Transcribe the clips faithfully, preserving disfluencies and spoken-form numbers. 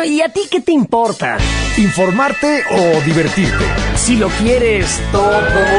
Bueno, ¿y a ti qué te importa? ¿Informarte o divertirte? Si lo quieres todo.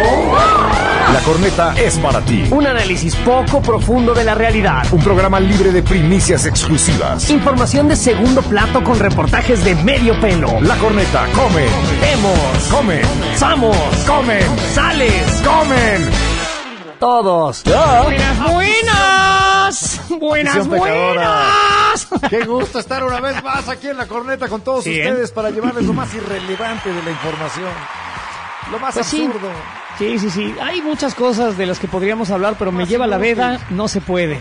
La Corneta es para ti. Un análisis poco profundo de la realidad. Un programa libre de primicias exclusivas. Información de segundo plato con reportajes de medio pelo. La Corneta, comen. Vemos. Comen. Somos. Comen. Sales. Comen. Todos. Buenas, buenas. Buenas, buenas. Qué gusto estar una vez más aquí en La Corneta con todos Sí, ustedes ¿eh? para llevarles lo más irrelevante de la información. Lo más Pues sí. absurdo. Sí, sí, sí. Hay muchas cosas de las que podríamos hablar, pero me Más lleva la inútil. veda. No se puede.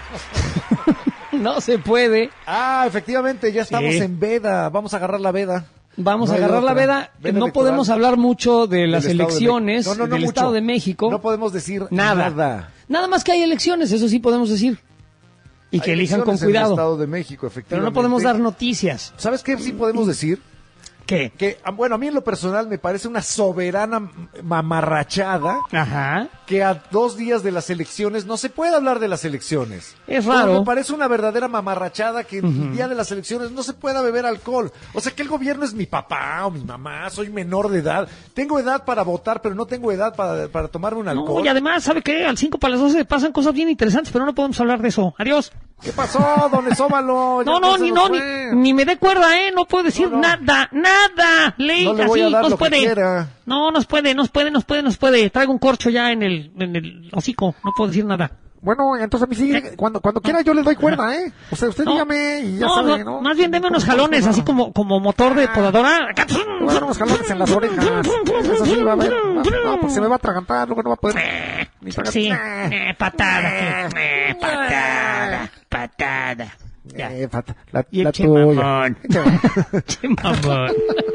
No se puede. Ah, efectivamente, ya estamos Sí. en veda. Vamos a agarrar la veda. Vamos No a hay agarrar la otra. veda. Veda No electoral. podemos hablar mucho de las Del Estado de elecciones México. No, no, no del mucho. Estado de México. No podemos decir Nada. nada. Nada más que hay elecciones, eso sí podemos decir. Y que Hay elijan con elecciones en el cuidado. Estado de México, efectivamente. Pero no podemos dar noticias. ¿Sabes qué sí podemos decir? ¿Qué? Que, ah, bueno, a mí en lo personal me parece una soberana mamarrachada Ajá. que a dos días de las elecciones no se puede hablar de las elecciones. Es Como raro. Me parece una verdadera mamarrachada que el día de las elecciones no se pueda beber alcohol. O sea, que el gobierno es mi papá o mi mamá, soy menor de edad. Tengo edad para votar, pero no tengo edad para, para tomarme un alcohol. No, y además, ¿sabe qué? Al cinco para las doce pasan cosas bien interesantes, pero no podemos hablar de eso. Adiós. ¿Qué pasó, don Esóbalo? No, Ya no, se ni nos no, ni, fue. ni me dé cuerda, ¿eh? No puedo decir No, no. nada, nada. Ley, No le voy así, a dar no lo se que puede. quiera. No, nos puede, nos puede, nos puede, nos puede. Traigo un corcho ya en el, en el hocico. No puedo decir nada. Bueno, entonces a mí sí, cuando, cuando quiera yo le doy cuerda, ¿eh? O sea, usted No, dígame y ya no, sabe, no, ¿no? más bien deme unos ¿Cómo jalones, funciona? así como, como motor de podadora. Acá. Le voy a dar unos jalones en las orejas. Eso sí, va a ver. va- No, porque se me va a atragantar, luego no va a poder. ni tragar. Sí, eh, patada, eh, patada, patada. Ya. Eh, pata- la, Y el la che tuya. mamón. Che mamón.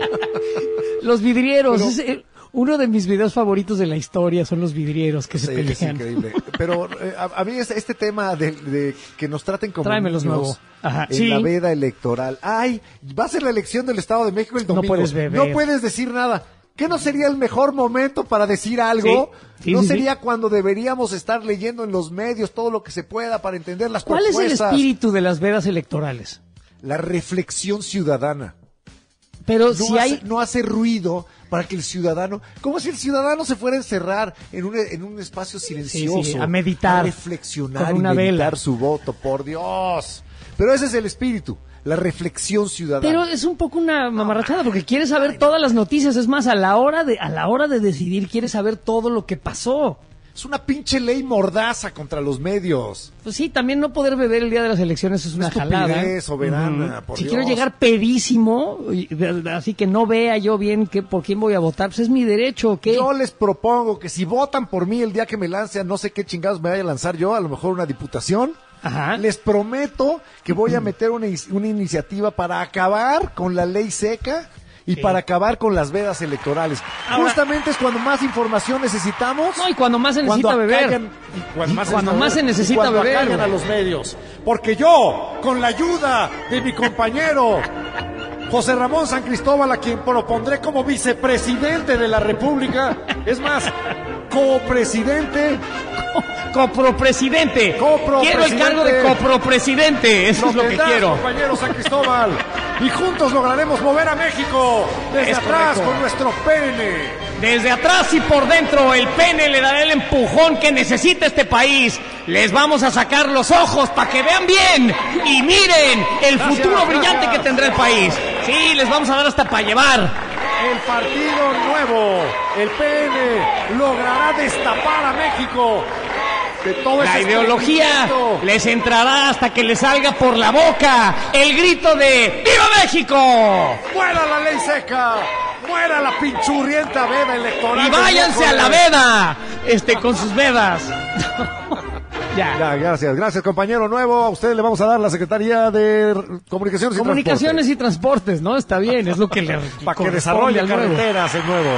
Los vidrieros. Pero- es el- uno de mis videos favoritos de la historia son los vidrieros que se Sí, es pelean. increíble. Pero eh, a, a mí es este tema de, de que nos traten como Tráemelos niños nuevo. Ajá, en sí. la veda electoral. Ay, va a ser la elección del Estado de México el No domingo. puedes beber. No puedes decir nada. ¿Qué no sería el mejor momento para decir algo? Sí, sí, ¿No sí, sería sí. cuando deberíamos estar leyendo en los medios todo lo que se pueda para entender las ¿Cuál es el propuestas? espíritu de las vedas electorales? La reflexión ciudadana. Pero No, si hay... hace, no hace ruido para que el ciudadano, como si el ciudadano se fuera a encerrar en un, en un espacio silencioso, Sí, sí, a meditar, a reflexionar con y una meditar vela. su voto, por Dios. Pero ese es el espíritu, la reflexión ciudadana. Pero es un poco una mamarrachada porque quieres saber todas las noticias. Es más, a la hora de a la hora de decidir quieres saber todo lo que pasó. Es una pinche ley mordaza contra los medios. Pues sí, también no poder beber el día de las elecciones es una estupidez jalada. soberana, por Si Dios. quiero llegar pedísimo, y- así que no vea yo bien que, por quién voy a votar, pues es mi derecho, ¿qué? Yo les propongo que si votan por mí el día que me lance a no sé qué chingados me vaya a lanzar yo, a lo mejor una diputación, Ajá. les prometo que voy a meter una, is- una iniciativa para acabar con la ley seca y Sí. para acabar con las vedas electorales. Ahora- Justamente es cuando más información necesitamos. No, y cuando más se necesita cuando beber. acallan- y cuando Y más, cuando necesita más se beber, y necesita cuando beber, acallan güey. a los medios. Porque yo, con la ayuda de mi compañero José Ramón San Cristóbal, a quien propondré como vicepresidente de la República, es más, copresidente, Copropresidente. Copropresidente. Quiero el cargo de copropresidente. Eso es lo que tendrás, quiero. compañero San Cristóbal. Y juntos lograremos mover a México desde Es atrás correcto. con nuestro pene. Desde atrás y por dentro, el pene le dará el empujón que necesita este país. Les vamos a sacar los ojos para que vean bien y miren el Gracias, futuro brillante gracias. que tendrá el país. Sí, les vamos a dar hasta para llevar. El partido nuevo, el P N, logrará destapar a México de todo La ese ideología estreñimiento. les entrará hasta que les salga por la boca el grito de ¡Viva México! ¡Muera la ley seca! ¡Muera la pinchurrienta veda electoral! Y del váyanse a la miércoles! veda, este, con sus vedas. Ya. Ya, gracias, gracias compañero nuevo. A usted le vamos a dar la Secretaría de Comunicaciones y Comunicaciones y transportes, ¿no? Está bien, es lo que le para que corresponde desarrolle al nuevo. carreteras el nuevo.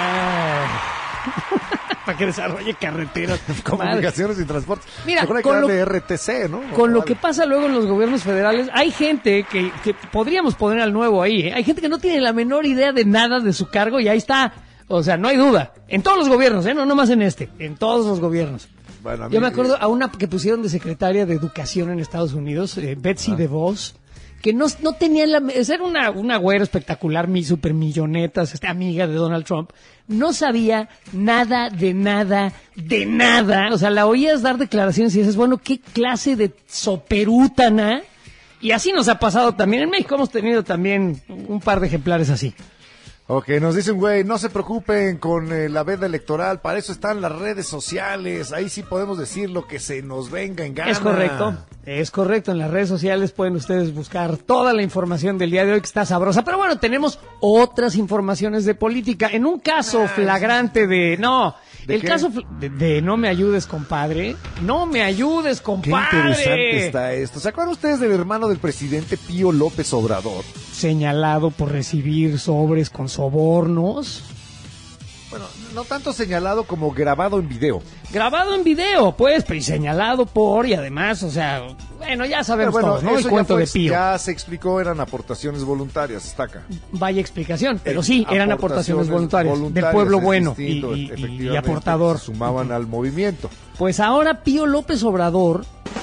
Para que desarrolle carreteras. Comunicaciones y transportes. Mira, Mejor hay que con lo- darle R T C, ¿no? Con lo que pasa luego en los gobiernos federales, hay gente que, que podríamos poner al nuevo ahí, ¿eh? Hay gente que no tiene la menor idea de nada de su cargo y ahí está. O sea, no hay duda. En todos los gobiernos, ¿eh? No nomás en este. En todos los gobiernos. Bueno, a mí- Yo me acuerdo a una que pusieron de secretaria de Educación en Estados Unidos, eh, Betsy DeVos, que no, no tenía la... Era una, una güera espectacular, mi super millonetas, este, amiga de Donald Trump. No sabía nada de nada, de nada. O sea, la oías dar declaraciones y dices, bueno, ¿qué clase de soperútana? Y así nos ha pasado también. En México hemos tenido también un par de ejemplares así. Ok, nos dicen, güey, no se preocupen con eh, la veda electoral, para eso están las redes sociales, ahí sí podemos decir lo que se nos venga en gana. Es correcto, es correcto, en las redes sociales pueden ustedes buscar toda la información del día de hoy que está sabrosa, pero bueno, tenemos otras informaciones de política, en un caso flagrante de, no, ¿De el qué? caso de, de no me ayudes, compadre, no me ayudes, Qué compadre. interesante está esto. ¿Se acuerdan ustedes del hermano del presidente Pío López Obrador? Señalado por recibir sobres con sobornos. Bueno, no tanto señalado como grabado en video. Grabado en video, pues, pero y señalado por, y además, o sea, bueno, ya sabemos Pero bueno, todos, ¿no? El eso ya cuento fue- de Pío. Ya se explicó, eran aportaciones voluntarias, está acá. Vaya explicación, pero Eh, sí, eran aportaciones voluntarias, del pueblo es bueno y, distinto, y- y efectivamente, aportador. se sumaban al movimiento. Pues ahora Pío López Obrador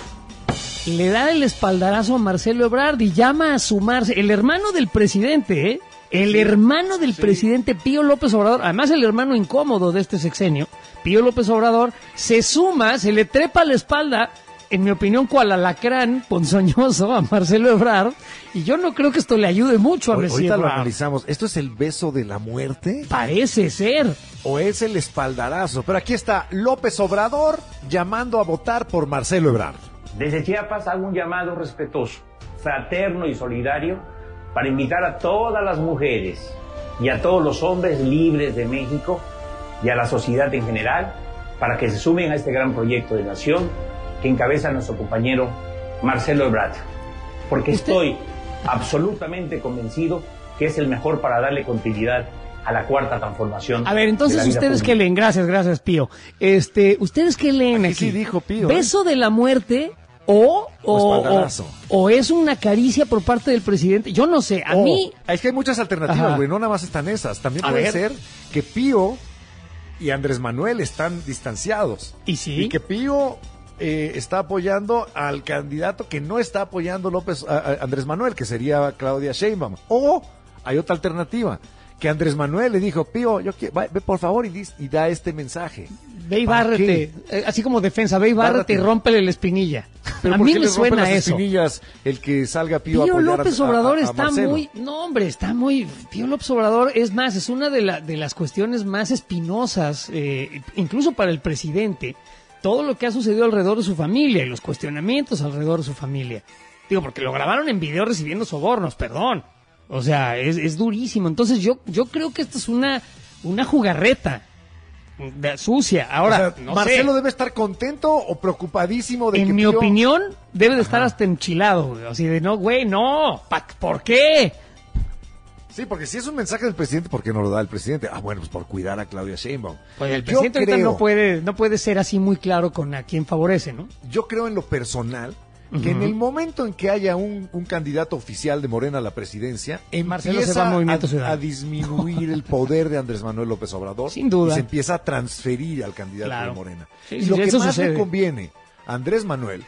le da el espaldarazo a Marcelo Ebrard y llama a sumarse, el hermano del presidente, ¿eh? El hermano del presidente Pío López Obrador, además el hermano incómodo de este sexenio, Pío López Obrador, se suma, se le trepa a la espalda, en mi opinión, cual alacrán ponzoñoso a Marcelo Ebrard, y yo no creo que esto le ayude mucho a Ahor- Messi Ahorita lo Ebrard. analizamos. ¿Esto es el beso de la muerte Parece ser. o es el espaldarazo? Pero aquí está López Obrador llamando a votar por Marcelo Ebrard. Desde Chiapas hago un llamado respetuoso, fraterno y solidario para invitar a todas las mujeres y a todos los hombres libres de México y a la sociedad en general para que se sumen a este gran proyecto de nación que encabeza nuestro compañero Marcelo Ebrard. Porque ¿Usted? estoy absolutamente convencido que es el mejor para darle continuidad a la cuarta transformación. A ver, entonces de la vida ustedes pública. qué leen, gracias, gracias Pío. Este, ustedes qué leen Aquí aquí. sí dijo Pío, ¿eh? ¿Beso de la muerte o O o, espaldarazo. o- o es una caricia por parte del presidente? Yo no sé, a Oh, mí es que hay muchas alternativas, Ajá. güey, no nada más están esas. También A puede ver. ser que Pío y Andrés Manuel están distanciados. Y sí. Y que Pío eh, está apoyando al candidato que no está apoyando López a- a Andrés Manuel, que sería Claudia Sheinbaum. O hay otra alternativa, que Andrés Manuel le dijo, Pío, yo quiero, va- ve por favor y, dis- y da este mensaje. ve y ¿Para bárrete, eh, así como defensa, ve y bárrete y Bárrate. rómpele la espinilla. Pero A ¿por mí qué me le rompe suena las eso. espinillas el que salga Pío, a Pío apoyar a- López a- Obrador a- a está Marcelo? muy, no hombre, está muy, Pío López Obrador es más, es una de, la, de las cuestiones más espinosas, eh, incluso para el presidente, todo lo que ha sucedido alrededor de su familia y los cuestionamientos alrededor de su familia. Digo, porque lo grabaron en video recibiendo sobornos, perdón. O sea, es, es durísimo. Entonces yo, yo creo que esto es una, una jugarreta de- sucia. Ahora, O sea, no Marcelo sé. debe estar contento o preocupadísimo de que En mi Pío- opinión, debe de estar hasta enchilado, güey. Así de, no, güey, no. Pa- ¿Por qué? Sí, porque si es un mensaje del presidente, ¿por qué no lo da el presidente? Ah, bueno, pues por cuidar a Claudia Sheinbaum. Pues el Yo presidente ahorita creo- no puede, no puede ser así muy claro con a quién favorece, ¿no? Yo creo en lo personal que en el momento en que haya un, un candidato oficial de Morena a la presidencia, Marcelo empieza se va a Movimiento a, Ciudadano. a disminuir el poder de Andrés Manuel López Obrador. Sin duda. Y se empieza a transferir al candidato Claro. de Morena. Sí, y sí, lo que eso más sucede. le conviene a Andrés Manuel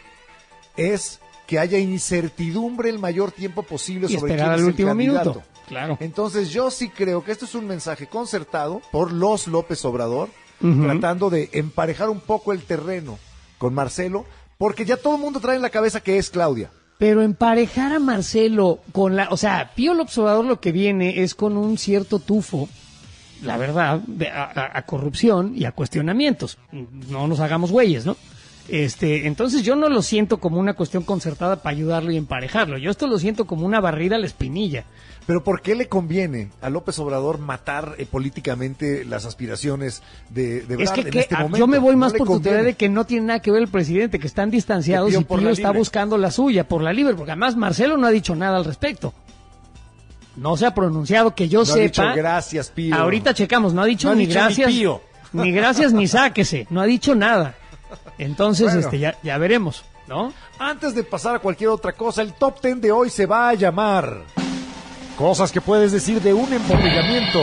es que haya incertidumbre el mayor tiempo posible Y sobre esperar quién al es el último candidato. minuto. Claro. Entonces yo sí creo que esto es un mensaje concertado por los López Obrador, Ujú. tratando de emparejar un poco el terreno con Marcelo, porque ya todo el mundo trae en la cabeza que es Claudia. Pero emparejar a Marcelo con la... O sea, Pío López Obrador lo que viene es con un cierto tufo, la verdad, de- a, a- a corrupción y a cuestionamientos. No nos hagamos güeyes, ¿no? Este, entonces yo no lo siento como una cuestión concertada para ayudarlo y emparejarlo. Yo esto lo siento como una barrida a la espinilla. Pero ¿por qué le conviene a López Obrador matar eh, políticamente las aspiraciones de, de Es Ebrard que, en que- este ah, momento? yo me voy No más le por tu teoría conviene. de que no tiene nada que ver el presidente, que están distanciados Que Pío y por Pío la está libre. buscando la suya por la libre, porque además Marcelo no ha dicho nada al respecto. No se ha pronunciado que yo No ha dicho sepa. gracias, Pío. Ahorita checamos, no ha dicho No ha ni dicho ni gracias, Pío. ni gracias ni sáquese, no ha dicho nada. Entonces, Bueno. este, ya, ya veremos, ¿no? Antes de pasar a cualquier otra cosa, el top ten de hoy se va a llamar Cosas que puedes decir de un embotellamiento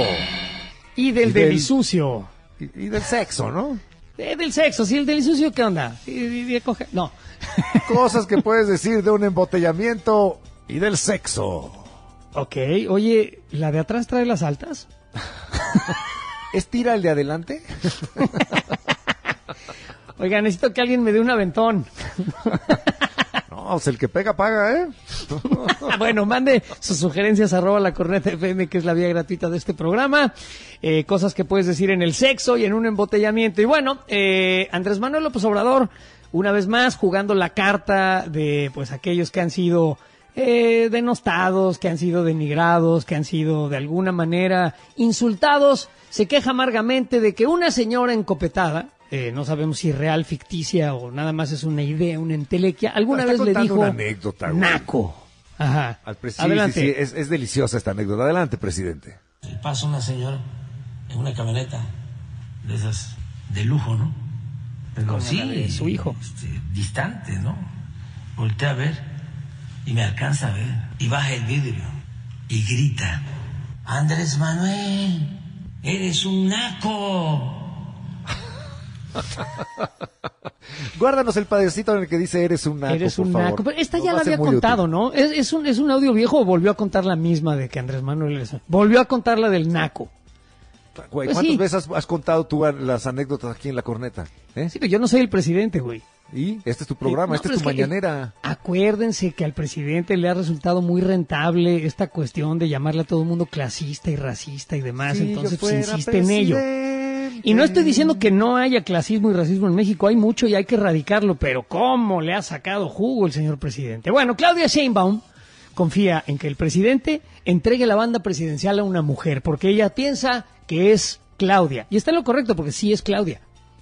Y del Y del- delisucio. y, y del sexo, ¿no? Eh, del sexo, sí, el delisucio, ¿qué onda? Sí, de- de coger- No. Cosas que puedes decir de un embotellamiento Y del sexo. Ok, oye, ¿la de atrás trae las altas? ¿Es tira el de adelante? Oiga, necesito que alguien me dé un aventón. No, pues el que pega paga, ¿eh? Bueno, mande sus sugerencias arroba la corneta F M, que es la vía gratuita de este programa. Eh, cosas que puedes decir en el sexo y en un embotellamiento. Y bueno, eh, Andrés Manuel López Obrador, una vez más, jugando la carta de pues aquellos que han sido eh, denostados, que han sido denigrados, que han sido de alguna manera insultados, se queja amargamente de que una señora encopetada, Eh, no sabemos si es real, ficticia o nada más es una idea, una entelequia. Alguna Está vez le dijo una anécdota, güey. naco. Ajá. Al pre- sí, Adelante. Sí, sí, es, es deliciosa esta anécdota. Adelante, presidente. Pasa una señora en una camioneta de esas de lujo, ¿no? Pero sí, de su hijo. Este, distante, ¿no? Voltea a ver y me alcanza a ver y baja el vidrio y grita: Andrés Manuel, eres un naco. Guárdanos el padecito en el que dice eres un naco, Eres por un favor. naco. Pero esta Nos ya va la a ser había muy contado, útil. ¿no? ¿Es, es, un, ¿Es un audio viejo o volvió a contar la misma de que Andrés Manuel es? Volvió a contar la del naco. Güey, Pues ¿cuántas sí. veces has, has contado tú las anécdotas aquí en La Corneta? ¿Eh? Sí, pero yo no soy el presidente, güey. Y este es tu programa, No, esta pero es tu que, mañanera. eh, acuérdense que al presidente le ha resultado muy rentable esta cuestión de llamarle a todo el mundo clasista y racista y demás, Si entonces yo pues, fuera insiste en ello. Y no estoy diciendo que no haya clasismo y racismo en México, hay mucho y hay que erradicarlo, pero ¿cómo le ha sacado jugo el señor presidente? Bueno, Claudia Sheinbaum confía en que el presidente entregue la banda presidencial a una mujer, porque ella piensa que es Claudia. Y está en lo correcto, porque sí es Claudia.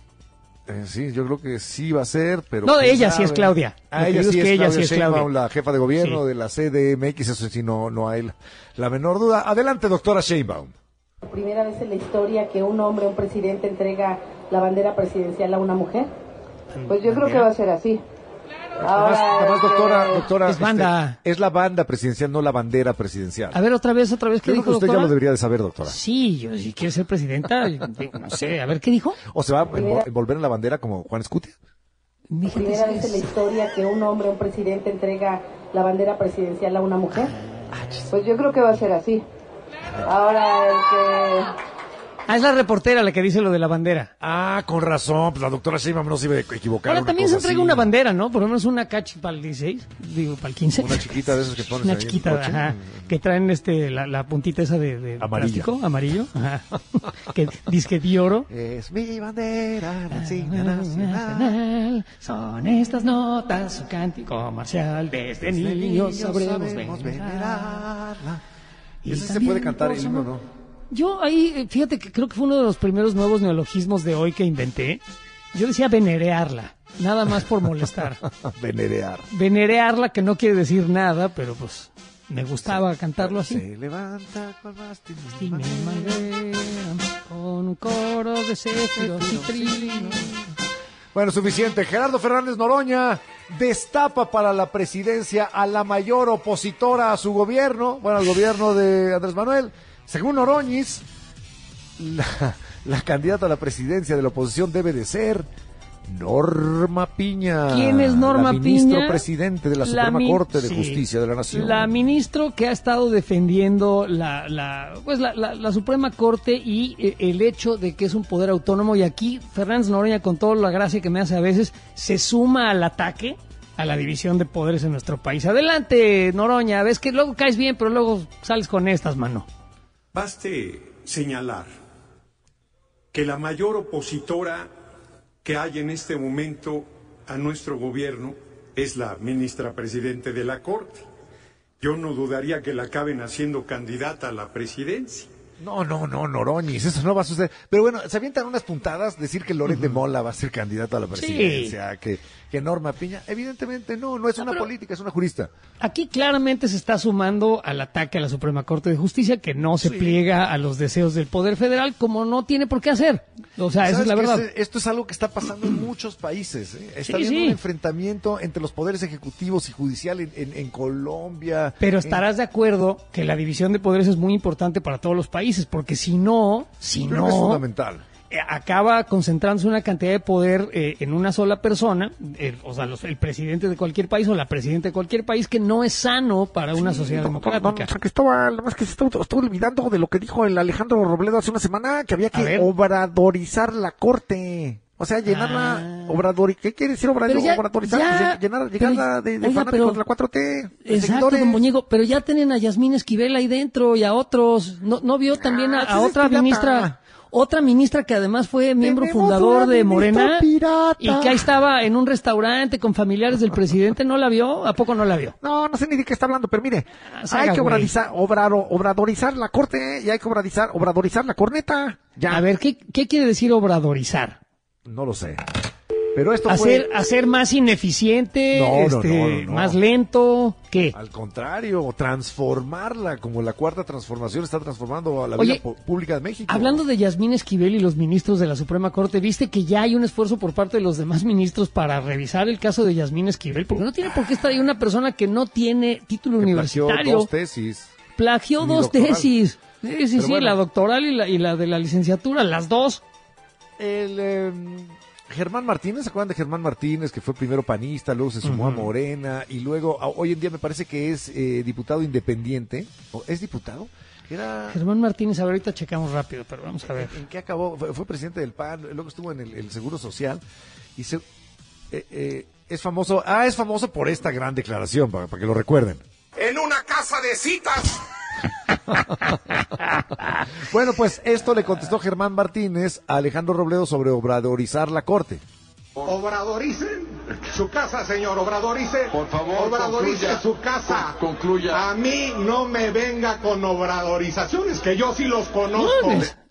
Eh, sí, yo creo que sí va a ser, pero... No, quién ella sí sabe. es Claudia. Ah, Lo que ella digo sí es es que ella Claudia sí es Claudia. Sheinbaum, la jefa de gobierno Sí. de la C D M X, eso sí, no, no hay la, la menor duda. Adelante, doctora Sheinbaum. Primera vez en la historia que un hombre, un presidente, entrega la bandera presidencial a una mujer. Pues yo creo que va a ser así. Además, además, doctora, doctora, Es banda. este, es la banda presidencial, no la bandera presidencial. A ver, otra vez, otra vez, ¿qué Yo creo dijo, que usted doctora? ya lo debería de saber, doctora. Sí, yo si quiere ser presidenta, yo- no sé, a ver, ¿qué dijo? ¿O se va a envo- envolver en la bandera como Juan Escutia? Fíjate, Primera sí vez en la es- historia que un hombre, un presidente, entrega la bandera presidencial a una mujer. Pues yo creo que va a ser así. Ahora el que... Ah, es la reportera la que dice lo de la bandera. Ah, con razón, pues la doctora Sheinbaum no se iba a equivocar. Ahora una también se cosa entrega así. una bandera, ¿no? Por lo menos una cachi para el dieciséis, digo, para el quince. Una chiquita de esas que pones Una ahí en el chiquita, coche. ajá, que traen este la, la puntita esa de, de Amarilla. plástico, amarillo, ajá, que disque de oro. Es mi bandera, la insignia nacional. Nacional, son estas notas, su cántico marcial, desde niños sabremos venerar. venerarla. Y Ese se también puede cantar el por su himno, amor. ¿no? Yo ahí, eh, fíjate que creo que fue uno de los primeros nuevos neologismos de hoy que inventé. Yo decía venerearla, nada más por molestar. Venerear. Venerearla, que no quiere decir nada, pero pues me gustaba cantarlo así. Se levanta con mástil Y me mangueran con un coro de céfiros y trinos. Bueno, suficiente. Gerardo Fernández Noroña destapa para la presidencia a la mayor opositora a su gobierno, bueno, al gobierno de Andrés Manuel. Según Oroñiz, la, la candidata a la presidencia de la oposición debe de ser Norma Piña. ¿Quién es Norma la ministro Piña? presidente de la, La Suprema mi- Corte de sí. Justicia de la Nación. La ministro que ha estado defendiendo la, la, pues la, la, la Suprema Corte y eh, el hecho de que es un poder autónomo. Y aquí Fernández Noroña, con toda la gracia que me hace a veces, se suma al ataque a la división de poderes en nuestro país. Adelante, Noroña. Ves que luego caes bien, pero luego sales con estas, mano. Baste señalar que la mayor opositora que hay en este momento a nuestro gobierno es la ministra presidente de la Corte. Yo no dudaría que la acaben haciendo candidata a la presidencia. No, no, no, Noroñis, eso no va a suceder. Pero bueno, se avientan unas puntadas, decir que Loret de Mola va a ser candidato a la presidencia, que, que Norma Piña, evidentemente no, no es No, una pero- política, es una jurista. Aquí claramente se está sumando al ataque a la Suprema Corte de Justicia, que no se Sí. pliega a los deseos del Poder Federal, como no tiene por qué hacer. O sea, esa es ¿Sabes la qué? verdad. Este- Esto es algo que está pasando en muchos países. ¿eh? Está Sí, habiendo sí. un enfrentamiento entre los poderes ejecutivos y judicial en, en- en Colombia. Pero en- estarás de acuerdo que la división de poderes es muy importante para todos los países, porque si no, si Creo no, que es fundamental. eh, acaba concentrándose una cantidad de poder eh, en una sola persona, eh, o sea, los, el presidente de cualquier país o la presidenta de cualquier país, que no es sano para una Sí, sociedad don- don- democrática. don San Cristóbal, más que se está, está olvidando de lo que dijo el Alejandro Robledo hace una semana, que había A ver. que obradorizar la corte. O sea, llenarla, Ah. obradori, ¿qué quiere decir obrador, Pero ya- obradorizar? ya, Pues, llenar, pero- llenarla de, de oiga, fanáticos pero- de la cuatro T. de Exacto, seguidores. don Muñigo, pero ya tienen a Yasmín Esquivel ahí dentro y a otros. ¿No, no vio también a, Ah, a ese es otra pirata. ministra? Otra ministra que además fue miembro Tenemos fundador una de ministra Morena pirata. y que ahí estaba en un restaurante con familiares del presidente. ¿No la vio? ¿A poco no la vio? No, no sé ni de qué está hablando, pero mire, Ah, saca, hay que güey. obradorizar, obraro- obradorizar la corte y hay que obradorizar, obradorizar la corneta. Ya. A ver, ¿qué, qué quiere decir obradorizar? No lo sé. Pero esto ¿Hacer, fue... hacer más ineficiente? No, no, este, no, no, no. ¿Más lento? ¿Qué? Al contrario, transformarla, como la cuarta transformación está transformando a la Oye, vida pu- pública de México. Hablando de Yasmín Esquivel y los ministros de la Suprema Corte, ¿viste que ya hay un esfuerzo por parte de los demás ministros para revisar el caso de Yasmín Esquivel? Porque no tiene por qué estar ahí una persona que no tiene título Que plagió universitario. dos tesis. Plagió Ni dos doctoral. tesis. Sí, sí, Pero sí, bueno. la doctoral y la, y la de la licenciatura, las dos. El eh, Germán Martínez, ¿se acuerdan de Germán Martínez, que fue primero panista, luego se sumó a Morena y luego a- hoy en día me parece que es eh, diputado independiente? ¿O ¿Es diputado? Era... Germán Martínez, a ver, ahorita checamos rápido, pero vamos a ver. ¿En qué acabó? Fue, fue presidente del P A N, luego estuvo en el, el Seguro Social y se, eh, eh, es famoso, ah, es famoso por esta gran declaración, para, para que lo recuerden. En una casa de citas. Bueno, pues esto le contestó Germán Martínez a Alejandro Robledo sobre obradorizar la corte. Obradoricen su casa, señor. Obradorice. Por favor, Obradorice concluya. su casa. Con- concluya. A mí no me venga con obradorizaciones, que yo sí los conozco.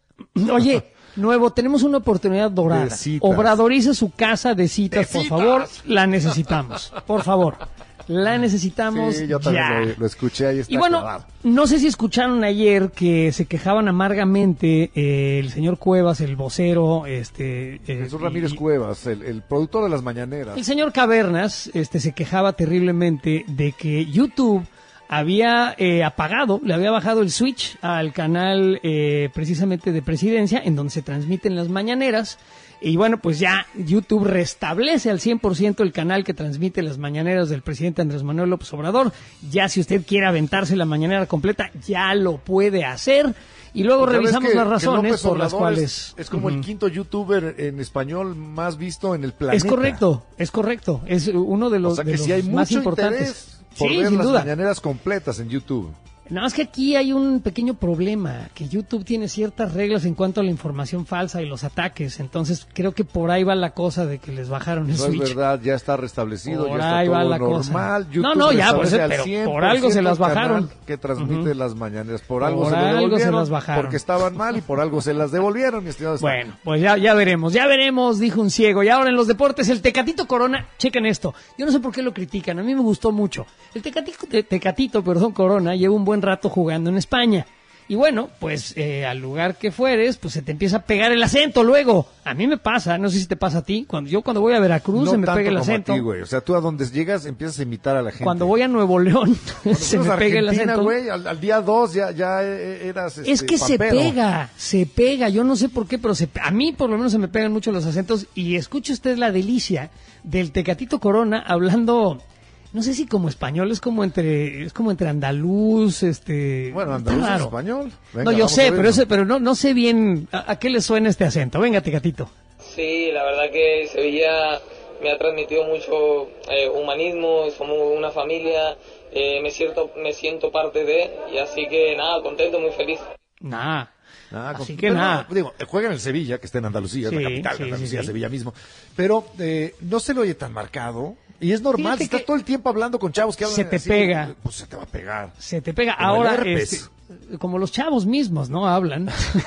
Oye, nuevo, tenemos una oportunidad dorada. De citas. Obradorice su casa de citas, De por citas. favor. La necesitamos, por favor. La necesitamos Sí, yo también ya. lo, lo escuché, ahí está Y bueno, clavado. no sé si escucharon ayer que se quejaban amargamente eh, el señor Cuevas, el vocero, este... eh, Jesús y- Ramírez y- Cuevas, el, el productor de las mañaneras. El señor Cavernas este, se quejaba terriblemente de que YouTube había eh, apagado, le había bajado el switch al canal eh, precisamente de Presidencia, en donde se transmiten las mañaneras. Y bueno, pues ya YouTube restablece al cien por ciento el canal que transmite las mañaneras del presidente Andrés Manuel López Obrador. Ya si usted quiere aventarse la mañanera completa, ya lo puede hacer. Y luego Porque revisamos ves que- las que razones López por las Obrador es- cuales... Es, como Ujú. el quinto youtuber en español más visto en el planeta. Es correcto, es correcto. Es uno de los, O sea de que los si hay más mucho importantes. interés por Sí, ver sin las duda. mañaneras completas en YouTube. Nada más que aquí hay un pequeño problema, que YouTube tiene ciertas reglas en cuanto a la información falsa y los ataques, entonces creo que por ahí va la cosa de que les bajaron el No switch. es verdad, ya está restablecido, Por ya está ahí va todo la cosa. normal. No, YouTube no, ya, restablece pues, al pero cien por algo se las el canal bajaron. que transmite Ujú. las mañaneras. Por algo Por se, lo algo se devolvieron, las bajaron. porque estaban mal y por algo se las devolvieron, mi estimado. Stan. Bueno, pues ya, ya veremos, ya veremos, dijo un ciego. Y ahora en los deportes, el Tecatito Corona, chequen esto. Yo no sé por qué lo critican, a mí me gustó mucho. El Tecatito, te- Tecatito perdón, Corona lleva un buen rato jugando en España. Y bueno, pues eh, al lugar que fueres, pues se te empieza a pegar el acento luego. A mí me pasa, no sé si te pasa a ti. Cuando yo cuando voy a Veracruz No se me tanto pega el como a acento. ti, güey. O sea, tú a donde llegas empiezas a imitar a la gente. Cuando voy a Nuevo León se me Cuando pega el Argentina, acento. güey, al, al día dos ya, ya eh, eras este, Es que se pampero. pega, se pega, yo no sé por qué, pero se, a mí por lo menos se me pegan mucho los acentos y escuche usted la delicia del Tecatito Corona hablando, no sé si como español, es como entre, es como entre andaluz, este... Bueno, está andaluz es raro. español. Venga, No, yo vamos a sé, ver pero eso. ese, pero no, no sé bien a, a qué le suena este acento. Venga, Tecatito. Sí, la verdad que Sevilla me ha transmitido mucho eh, humanismo, somos una familia, eh, me, siento, me siento parte de, y así que nada, contento, muy feliz. Nah. Nada, Así con- que pero nada. no, digo, juega en el Sevilla, que está en Andalucía, Sí, es la capital sí, de Andalucía, sí, sí. Sevilla mismo. Pero eh, no se lo oye tan marcado. Y es normal, Fíjate si estás que todo el tiempo hablando con chavos que hablan se te así, pega. pues se te va a pegar. Se te pega. Como el Ahora, herpes. este, como los chavos mismos, ¿no? Hablan.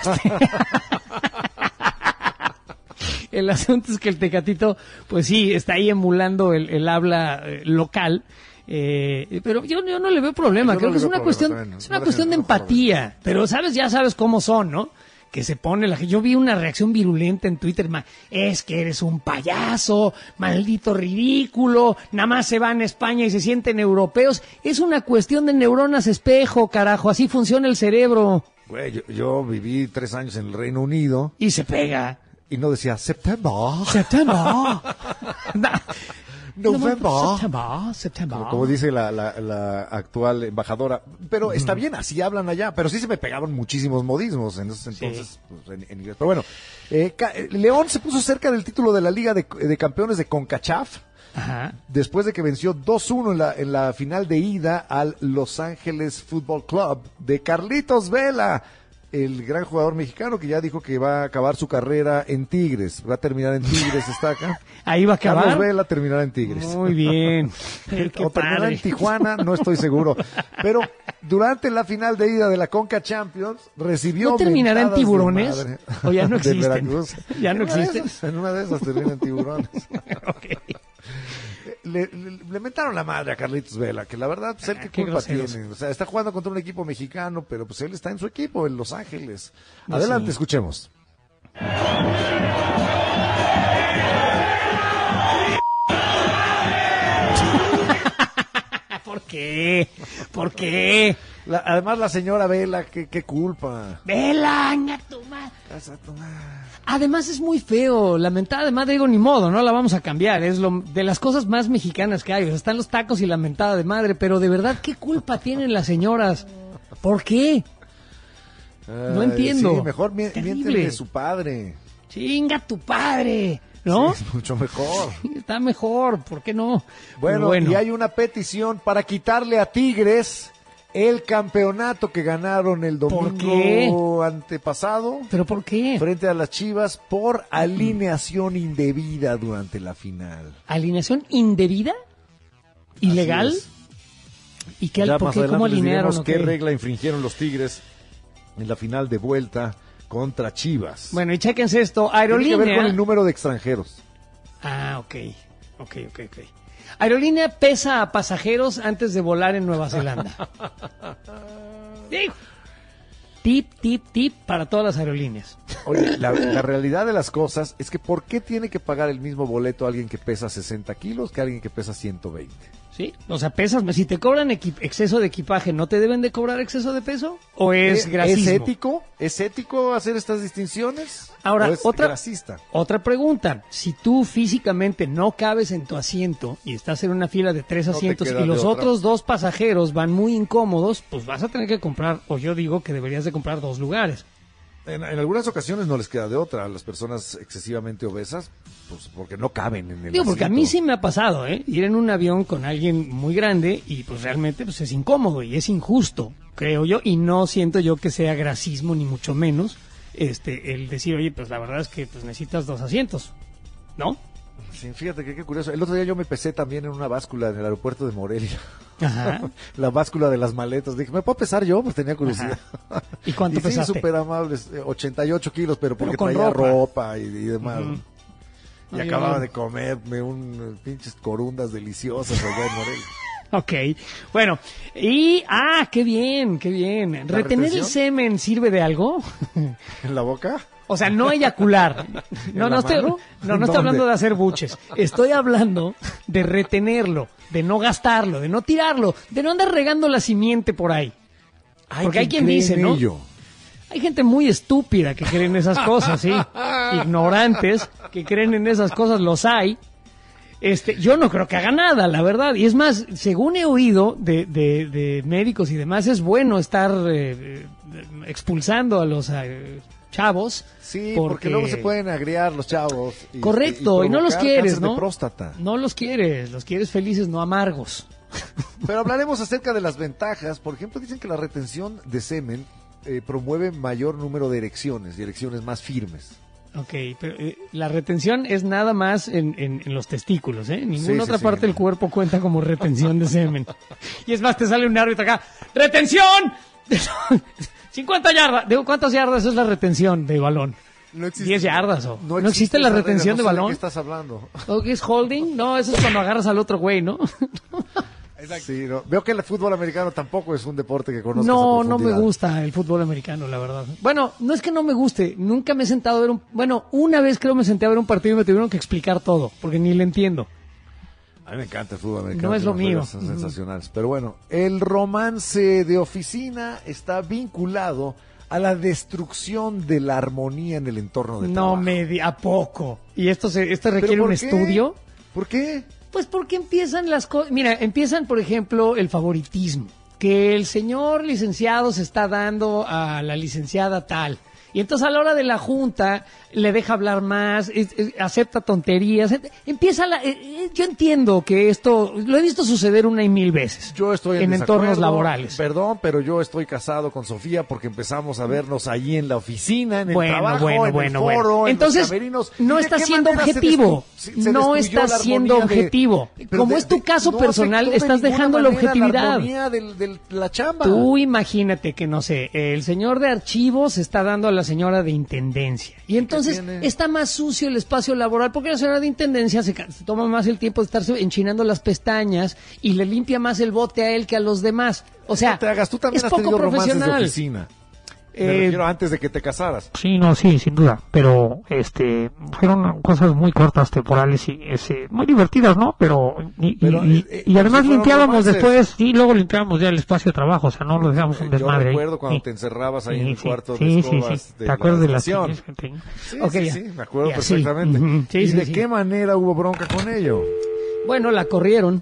El asunto es que el Tecatito, pues sí, está ahí emulando el, el habla eh, local. Eh, pero yo, yo no le veo problema. Yo Creo no que le es veo una problema cuestión, también, es no una le cuestión de veo problema. empatía. Pero sabes, ya sabes cómo son, ¿no? Que se pone la gente. Yo vi una reacción virulenta en Twitter, ma, es que eres un payaso, maldito ridículo, nada más se van a España y se sienten europeos. Es una cuestión de neuronas espejo, carajo, así funciona el cerebro. Güey, yo, yo viví tres años en el Reino Unido Y se pega. y no decía September. September. November. September, September. Como, como dice la, la, la actual embajadora. Pero está bien, así hablan allá. Pero sí se me pegaban muchísimos modismos en esos entonces, sí. pues, en, en inglés. Pero bueno, eh, León se puso cerca del título de la Liga de, de Campeones de CONCACHAF. Ajá. Después de que venció dos uno en la, en la final de ida al Los Ángeles Fútbol Club de Carlitos Vela, el gran jugador mexicano que ya dijo que va a acabar su carrera en Tigres. Va a terminar en Tigres, está acá. Ahí va a acabar. Carlos Vela terminará en Tigres. Muy bien. O terminará en Tijuana, no estoy seguro. Pero durante la final de ida de la Conca Champions recibió ¿No terminará en Tiburones? ¿O ya no existen? De Veracruz. ¿Ya no en existen? Una esas, en una de esas termina en Tiburones. Okay. Le, le, le mentaron la madre a Carlitos Vela, que la verdad, pues él qué, qué culpa groseros. tiene. O sea, está jugando contra un equipo mexicano, pero pues él está en su equipo, en Los Ángeles. Adelante, sí. Escuchemos. ¿Por qué? ¿Por qué? La, además la señora Vela, qué, qué culpa. Vela, ¡a tu madre! Además es muy feo, la mentada de madre, digo, ni modo, no la vamos a cambiar, es lo de las cosas más mexicanas que hay, o sea, están los tacos y la mentada de madre, pero de verdad, ¿qué culpa tienen las señoras? ¿Por qué? No entiendo. Sí, mejor miéntele de su padre. Chinga tu padre, ¿no? Sí, es mucho mejor. Está mejor, ¿por qué no? Bueno, bueno, y hay una petición para quitarle a Tigres el campeonato que ganaron el domingo antepasado. ¿Pero por qué? Frente a las Chivas por alineación indebida durante la final. ¿Alineación indebida? ¿Ilegal? ¿Y qué, ya por más qué, adelante cómo les alinearon? diremos qué regla infringieron los Tigres en la final de vuelta contra Chivas. Bueno, y chéquense esto, Aerolínea... Tiene que ver con el número de extranjeros. Ah, ok, ok, ok, ok. Aerolínea pesa a pasajeros antes de volar en Nueva Zelanda. Digo, tip, tip, tip para todas las aerolíneas. Oye, la, la realidad de las cosas es que ¿por qué tiene que pagar el mismo boleto alguien que pesa sesenta kilos que alguien que pesa ciento veinte? Sí, o sea, pesas, si te cobran exceso de equipaje, ¿no te deben de cobrar exceso de peso? ¿O es grasismo? ¿Es ético? ¿Es ético hacer estas distinciones? Ahora, ¿O es otra, grasista? otra pregunta. Si tú físicamente no cabes en tu asiento y estás en una fila de tres asientos no y los otros dos pasajeros van muy incómodos, pues vas a tener que comprar, o yo digo que deberías de comprar dos lugares. En, en algunas ocasiones no les queda de otra a las personas excesivamente obesas, pues porque no caben en el Digo, porque a asiento. mí sí me ha pasado, ¿eh? Ir en un avión con alguien muy grande y pues realmente pues es incómodo y es injusto, creo yo, y no siento yo que sea grasismo ni mucho menos este el decir, oye, pues la verdad es que pues necesitas dos asientos, ¿no? Sí, fíjate que qué curioso. El otro día yo me pesé también en una báscula en el aeropuerto de Morelia. Ajá. La báscula de las maletas. Dije, ¿me puedo pesar yo? Pues tenía curiosidad. Ajá. ¿Y cuánto y pesaste? Sí, súper amables. ochenta y ocho kilos, pero porque pero traía ropa, ropa y, y demás. Uh-huh. Y Ay, acababa no. de comerme un pinches corundas deliciosas allá en Morelia. Ok, bueno, y, ah, qué bien, qué bien. ¿Retener retención? el semen sirve de algo? ¿En la boca? O sea, no eyacular. No, no estoy, no, no estoy hablando de hacer buches. Estoy hablando de retenerlo, de no gastarlo, de no tirarlo, de no andar regando la simiente por ahí. Ay, porque hay quien dice, ¿no? Ello? Hay gente muy estúpida que cree en esas cosas, sí. Ignorantes que creen en esas cosas, los hay. Este, yo no creo que haga nada, la verdad. Y es más, según he oído de, de, de médicos y demás, es bueno estar eh, expulsando a los eh, chavos. Sí, porque... porque luego se pueden agriar los chavos. Y, correcto, y, y no los provocar quieres, cáncer ¿no? de próstata. No los quieres, los quieres felices, no amargos. Pero hablaremos acerca de las ventajas. Por ejemplo, dicen que la retención de semen eh, promueve mayor número de erecciones y erecciones más firmes. Ok, pero eh, la retención es nada más en, en, en los testículos, ¿eh? Ninguna Sí, otra sí, parte sí. del cuerpo cuenta como retención de semen. Y es más, te sale un árbitro acá, ¡retención! cincuenta yardas. Digo, ¿cuántas yardas es la retención de balón? No existe, diez yardas, ¿o? ¿No, existe, existe la esa retención regla, no de sé balón? ¿De qué estás hablando? ¿O qué es holding? No, eso es cuando agarras al otro güey, ¿no? Sí, no. Veo que el fútbol americano tampoco es un deporte que conozcas No, a no me profundidad. gusta el fútbol americano, la verdad. Bueno, no es que no me guste, nunca me he sentado a ver un... Bueno, una vez creo me senté a ver un partido y me tuvieron que explicar todo, porque ni le entiendo. A mí me encanta el fútbol americano. No es lo las mío. reglas Son sensacionales. Pero bueno, el romance de oficina está vinculado a la destrucción de la armonía en el entorno de No trabajo. me di, ¿a poco? ¿Y esto se, esto ¿Pero requiere por un qué? estudio? ¿Por qué? Pues porque empiezan las cosas, mira, empiezan por ejemplo el favoritismo, que el señor licenciado se está dando a la licenciada tal, y entonces a la hora de la junta le deja hablar más, es- es- acepta tonterías, empieza la, eh, eh, yo entiendo que esto, lo he visto suceder una y mil veces. Yo estoy en, en desacuerdo, entornos laborales. Perdón, pero yo estoy casado con Sofía porque empezamos a vernos allí en la oficina, en el Bueno, trabajo, bueno, en bueno, el foro, bueno. en Entonces, los camerinos. no ¿Y de está qué siendo manera se objetivo. destru- se No destruyó está la siendo armonía de- objetivo. pero Como de- es tu de- caso no personal, afectó de estás ninguna dejando la manera objetividad. La armonía del- del- de la chamba. Tú imagínate que, no sé, el señor de archivos se está dando a la señora de intendencia. Y entonces tiene? está más sucio el espacio laboral porque la señora de intendencia se, ca- se toma más el tiempo de estarse enchinando las pestañas y le limpia más el bote a él que a los demás. O sea, No te hagas, tú también es has poco tenido romances de profesional. oficina. Me Eh, refiero antes de que te casaras. Sí, no, sí, sin duda, pero este fueron cosas muy cortas, temporales y ese, muy divertidas, ¿no? Pero y, Pero, y, eh, eh, y pero además sí fueron limpiábamos romances. después y luego limpiábamos ya el espacio de trabajo, o sea, no lo dejamos un Yo desmadre ahí. recuerdo cuando Sí. te encerrabas ahí Sí, en el sí, cuarto sí, de sí, escobas sí. de ¿Te acuerdas de la las estación? señales que te- Sí, Ok, sí, ya. sí, me acuerdo Ya, sí. perfectamente. Ujú. Sí, ¿Y sí, de sí. qué manera hubo bronca con ello? Bueno, la corrieron.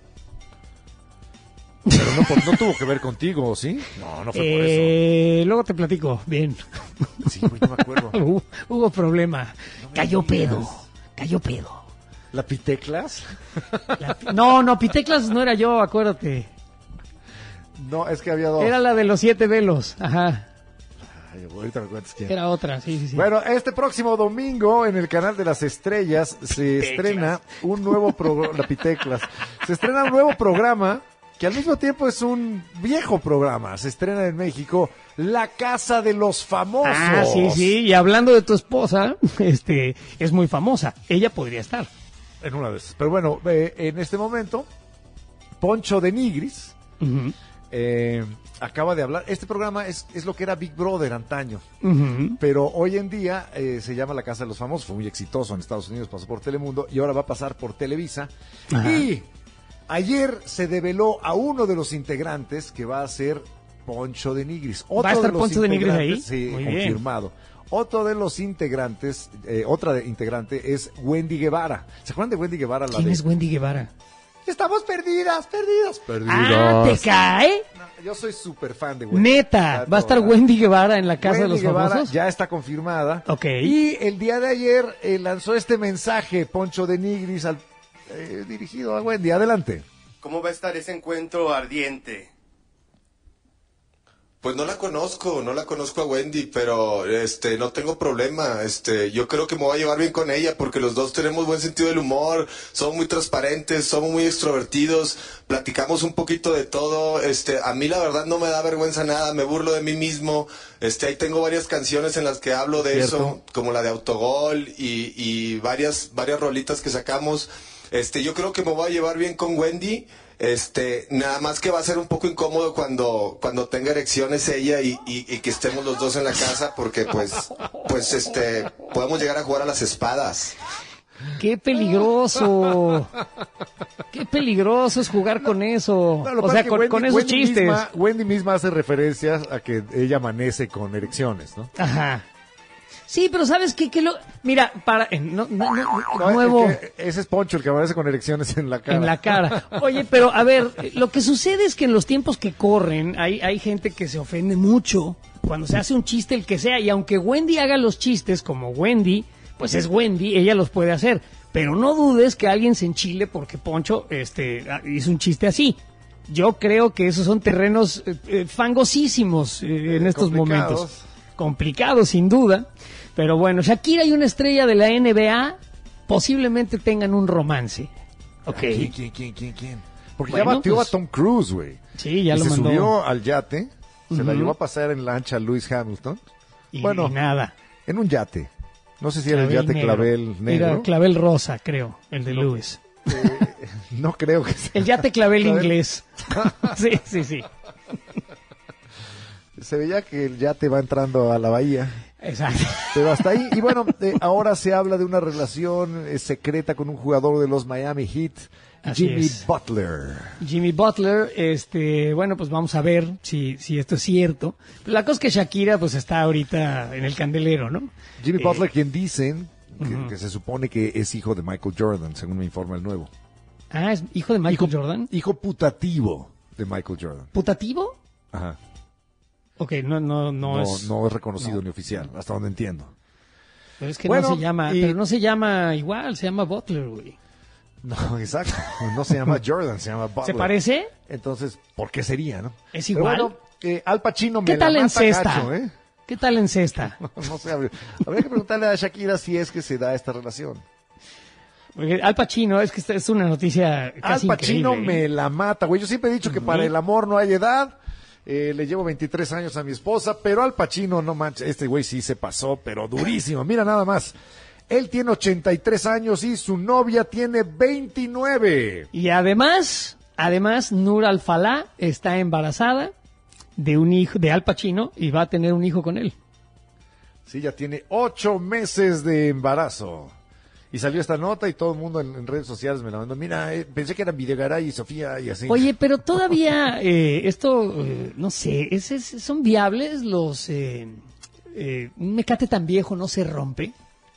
Pero no, por- no tuvo que ver contigo, ¿sí? No, no fue Eh, luego te platico. Bien. por eso. Sí, güey, no me acuerdo. hubo, hubo problema. Cayó digas. pedo. Cayó pedo. ¿La Piteclas? La- no, no, Piteclas no era yo, acuérdate. No, es que había dos. Era la de los siete velos. Ajá. Ay, ahorita me cuentas quién. Era otra, sí, sí, sí. Bueno, este próximo domingo en el canal de las estrellas se estrena un nuevo programa, la Piteclas, se estrena un nuevo programa que al mismo tiempo es un viejo programa. Se estrena en México La Casa de los Famosos. Ah, sí, sí. Y hablando de tu esposa, este, es muy famosa. Ella podría estar. En una de esas. Pero bueno, eh, en este momento, Poncho de Nigris Ujú, eh, acaba de hablar. Este programa es, es lo que era Big Brother antaño. ujú. Pero hoy en día eh, se llama La Casa de los Famosos, fue muy exitoso en Estados Unidos, pasó por Telemundo y ahora va a pasar por Televisa. Ajá. Y ayer se develó a uno de los integrantes que va a ser Poncho de Nigris. ¿Va a estar los Poncho de Nigris ahí? integrantes, Sí, Muy bien. confirmado. Otro de los integrantes, eh, otra de, integrante es Wendy Guevara. ¿Se acuerdan de Wendy Guevara? La ¿Quién de es Wendy Guevara? Estamos perdidas, perdidas, perdidas. Ah, ¿te cae? No, yo soy súper fan de Wendy. Neta, Está va a estar toda- Wendy Guevara en la casa de Wendy los Guevara famosos. ya está confirmada. Ok. Y el día de ayer eh, lanzó este mensaje Poncho de Nigris al, eh, dirigido a Wendy. Adelante. ¿Cómo va a estar ese encuentro ardiente? Pues no la conozco, no la conozco a Wendy, pero este no tengo problema. Este, yo creo que me voy a llevar bien con ella porque los dos tenemos buen sentido del humor, somos muy transparentes, somos muy extrovertidos, platicamos un poquito de todo. Este, a mí la verdad no me da vergüenza nada, me burlo de mí mismo. Este, ahí tengo varias canciones en las que hablo de ¿Cierto? eso, como la de Autogol y, y varias varias rolitas que sacamos. Este, yo creo que me voy a llevar bien con Wendy. Este, nada más que va a ser un poco incómodo cuando, cuando tenga erecciones ella y, y, y que estemos los dos en la casa porque pues, pues este, podemos llegar a jugar a las espadas. ¡Qué peligroso! ¡Qué peligroso es jugar con eso! No, lo o pasa sea, es que con, Wendy- con esos Wendy chistes. Misma, Wendy misma hace referencias a que ella amanece con erecciones, ¿no? Ajá. Sí, pero ¿sabes qué? Que lo... Mira, para... eh, No, no, no, No, nuevo... el que- ese es Poncho, el que amanece con erecciones en la cara. En la cara. Oye, pero a ver, lo que sucede es que en los tiempos que corren hay, hay gente que se ofende mucho cuando se hace un chiste, el que sea, y aunque Wendy haga los chistes como Wendy, pues es Wendy, ella los puede hacer. Pero no dudes que alguien se enchile porque Poncho este, hizo un chiste así. Yo creo que esos son terrenos eh, eh, fangosísimos eh, en estos complicados. momentos. Complicados, sin duda. Pero bueno, Shakira y una estrella de la N B A posiblemente tengan un romance. Ok. ¿Quién, quién, quién, quién, quién? Porque Bueno, ya batió pues, a Tom Cruise, güey. Sí, ya y lo se mandó. subió al yate, se la Ujú. llevó a pasar en lancha a Lewis Hamilton. Y, bueno, y nada. en un yate. No sé si era el Clavel yate negro. clavel negro. Era clavel rosa, creo, el de Lewis. No creo que sea. El yate clavel Clavel. inglés. Sí, sí, sí. Se veía que el yate va entrando a la bahía. Exacto. Pero hasta ahí. Y bueno, eh, ahora se habla de una relación eh, secreta con un jugador de los Miami Heat. Así Jimmy es. Butler. Jimmy Butler, este, bueno, pues vamos a ver si, si esto es cierto. La cosa es que Shakira, pues está ahorita en el candelero, ¿no? Jimmy Eh, Butler, quien dicen que, ujú. que se supone que es hijo de Michael Jordan, según me informa el nuevo. Ah, ¿es hijo de Michael Jordan? Hijo putativo de Michael Jordan. ¿Putativo? Ajá. Ok, no, no, no, No, es... no es reconocido no. ni oficial, hasta donde entiendo. Pero es que Bueno, no se llama, y- pero no se llama igual, se llama Butler, güey. No, exacto. No se llama Jordan, se llama Butler. ¿Se parece? Entonces, ¿por qué sería, no? ¿Es Pero igual? bueno, eh, Al Pacino me ¿Qué tal la en mata cesta? gacho, ¿eh? ¿Qué tal en cesta? No sé, habría, habría que preguntarle a Shakira si es que se da esta relación. Porque Al Pacino, es que esta es una noticia Al casi Pacino increíble, ¿eh? me la mata, güey. Yo siempre he dicho que para el amor no hay edad. Eh, le llevo veintitrés años a mi esposa, pero Al Pacino, no manches, este güey sí se pasó, pero durísimo. Mira nada más. Él tiene ochenta y tres años y su novia tiene veintinueve. Y además, además, Nur Al-Falá está embarazada de un hijo, de Al Pacino, y va a tener un hijo con él. Sí, ya tiene ocho meses de embarazo. Y salió esta nota y todo el mundo en, en redes sociales me la mandó. Mira, eh, pensé que eran Videgaray y Sofía y así. Oye, pero todavía eh, esto, eh, no sé, ¿es, es- son viables los... eh, eh, un mecate tan viejo no se rompe,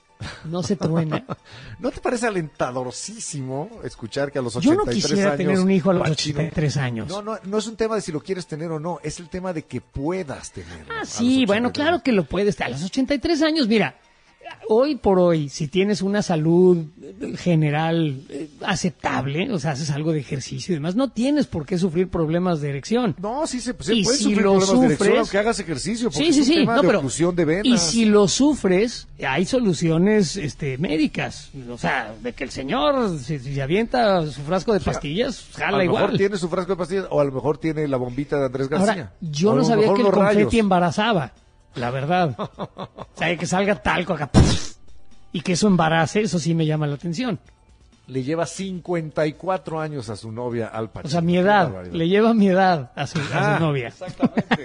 no se truena. ¿No te parece alentadorcísimo escuchar que a los Yo ochenta y no tres quisiera años... tener un hijo a los Pacino- ochenta y tres años. No, no, no es un tema de si lo quieres tener o no, es el tema de que puedas tenerlo. Ah, sí, bueno, claro que lo puedes. A los ochenta y tres años, mira, hoy por hoy, si tienes una salud eh, general eh, aceptable, o sea, haces algo de ejercicio y demás, no tienes por qué sufrir problemas de erección. No, sí se, se Y puede si sufrir lo problemas de erección sufres- aunque hagas ejercicio, porque Sí, sí, es un sí, tema no, de pero oclusión de venas. y si lo sufres, hay soluciones este, médicas, o sea, de que el señor si, si avienta su frasco de pastillas, a jala lo mejor igual. tiene su frasco de pastillas o a lo mejor tiene la bombita de Andrés García. Ahora, yo O a no lo sabía mejor que el los confeti rayos. embarazaba, la verdad. O sea, que salga talco acá ¡puf! Y que eso embarace, eso sí me llama la atención. Le lleva cincuenta y cuatro años a su novia Al Pacino. O sea, mi Qué edad, barbaridad. le lleva mi edad a su, a su Ah, novia. Exactamente.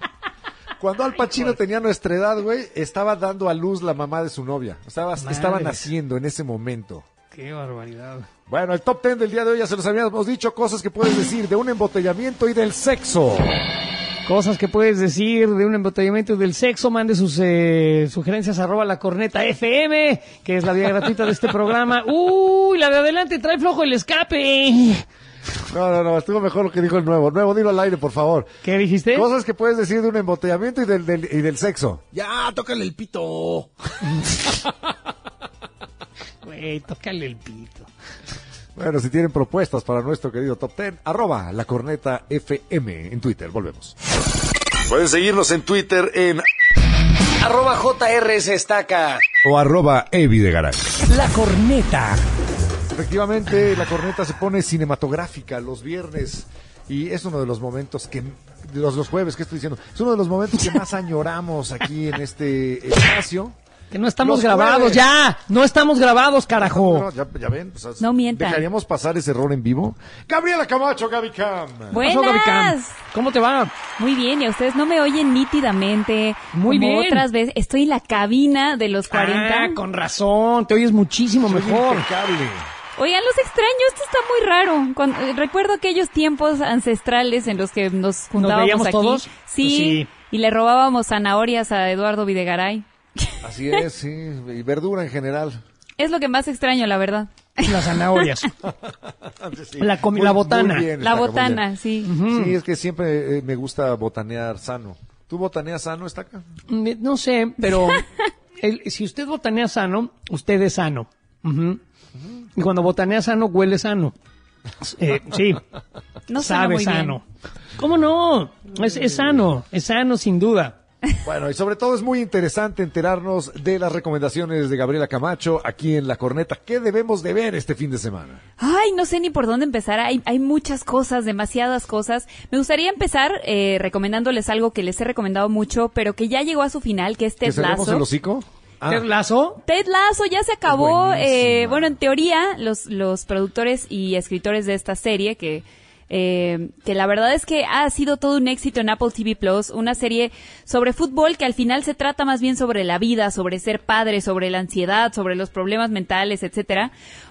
Cuando Al Pacino tenía nuestra edad, güey, estaba dando a luz la mamá de su novia. Estaba, Madres. estaba naciendo en ese momento. Qué barbaridad. Bueno, el top ten del día de hoy ya se los habíamos dicho, cosas que puedes decir de un embotellamiento y del sexo. Cosas que puedes decir de un embotellamiento del sexo, mande sus eh, sugerencias arroba la corneta F M, que es la vía gratuita de este programa. Uy, la de adelante trae flojo el escape. No, no, no, estuvo mejor lo que dijo el nuevo. Nuevo, dilo al aire, por favor. ¿Qué dijiste? Cosas que puedes decir de un embotellamiento y del, del- y del sexo. Ya, tócale el pito. Güey, tócale el pito. Bueno, si tienen propuestas para nuestro querido top ten, arroba la corneta F M en Twitter. Volvemos. Pueden seguirnos en Twitter en Arroba J R S Estaca. o arroba evidegaray. La corneta. Efectivamente, la corneta se pone cinematográfica los viernes y es uno de los momentos que, los, los jueves, ¿qué estoy diciendo? Es uno de los momentos que más añoramos aquí en este espacio. Que no estamos Los grabados, jueves. ya. No estamos grabados, carajo. No, ya, ya ven, pues, No mientan. ¿dejaríamos pasar ese error en vivo? Gabriela Camacho, Gaby Cam. Buenas. Gaby Cam? ¿Cómo te va? Muy bien, y a ustedes no me oyen nítidamente. Muy como bien. otras veces. Estoy en la cabina de los cuarenta. Ah, con razón, te oyes muchísimo Soy mejor. impecable. Oigan, los extraño, esto está muy raro. Cuando, eh, recuerdo aquellos tiempos ancestrales en los que nos juntábamos veíamos aquí. todos? Sí, Sí. y le robábamos zanahorias a Eduardo Videgaray. Así es, sí, y verdura en general. Es lo que más extraño, la verdad. Las zanahorias. Sí. La comi- Muy- la muy botana. bien, La Estaca, muy botana, bien. sí. Sí, es que siempre eh, me gusta botanear sano. ¿Tú botaneas sano, Estaca? Mm, No sé, pero el- si usted botanea sano, usted es sano. Ujú. Y cuando botanea sano, huele sano. Eh, sí, No suena sabe muy bien. sano. ¿Cómo no? Es, es sano, es sano sin duda. Bueno, y sobre todo es muy interesante enterarnos de las recomendaciones de Gabriela Camacho aquí en La Corneta. ¿Qué debemos de ver este fin de semana? Ay, no sé ni por dónde empezar. Hay, hay muchas cosas, demasiadas cosas. Me gustaría empezar eh, recomendándoles algo que les he recomendado mucho, pero que ya llegó a su final, que es ¿Que Ted cerremos Lasso. el hocico? Ah, ¿Ted Lasso? Ted Lasso ya se acabó. Buenísima. Eh, bueno, en teoría, los, los productores y escritores de esta serie, que, eh, que la verdad es que ha sido todo un éxito en Apple T V Plus, una serie sobre fútbol que al final se trata más bien sobre la vida, sobre ser padre, sobre la ansiedad, sobre los problemas mentales, etcétera.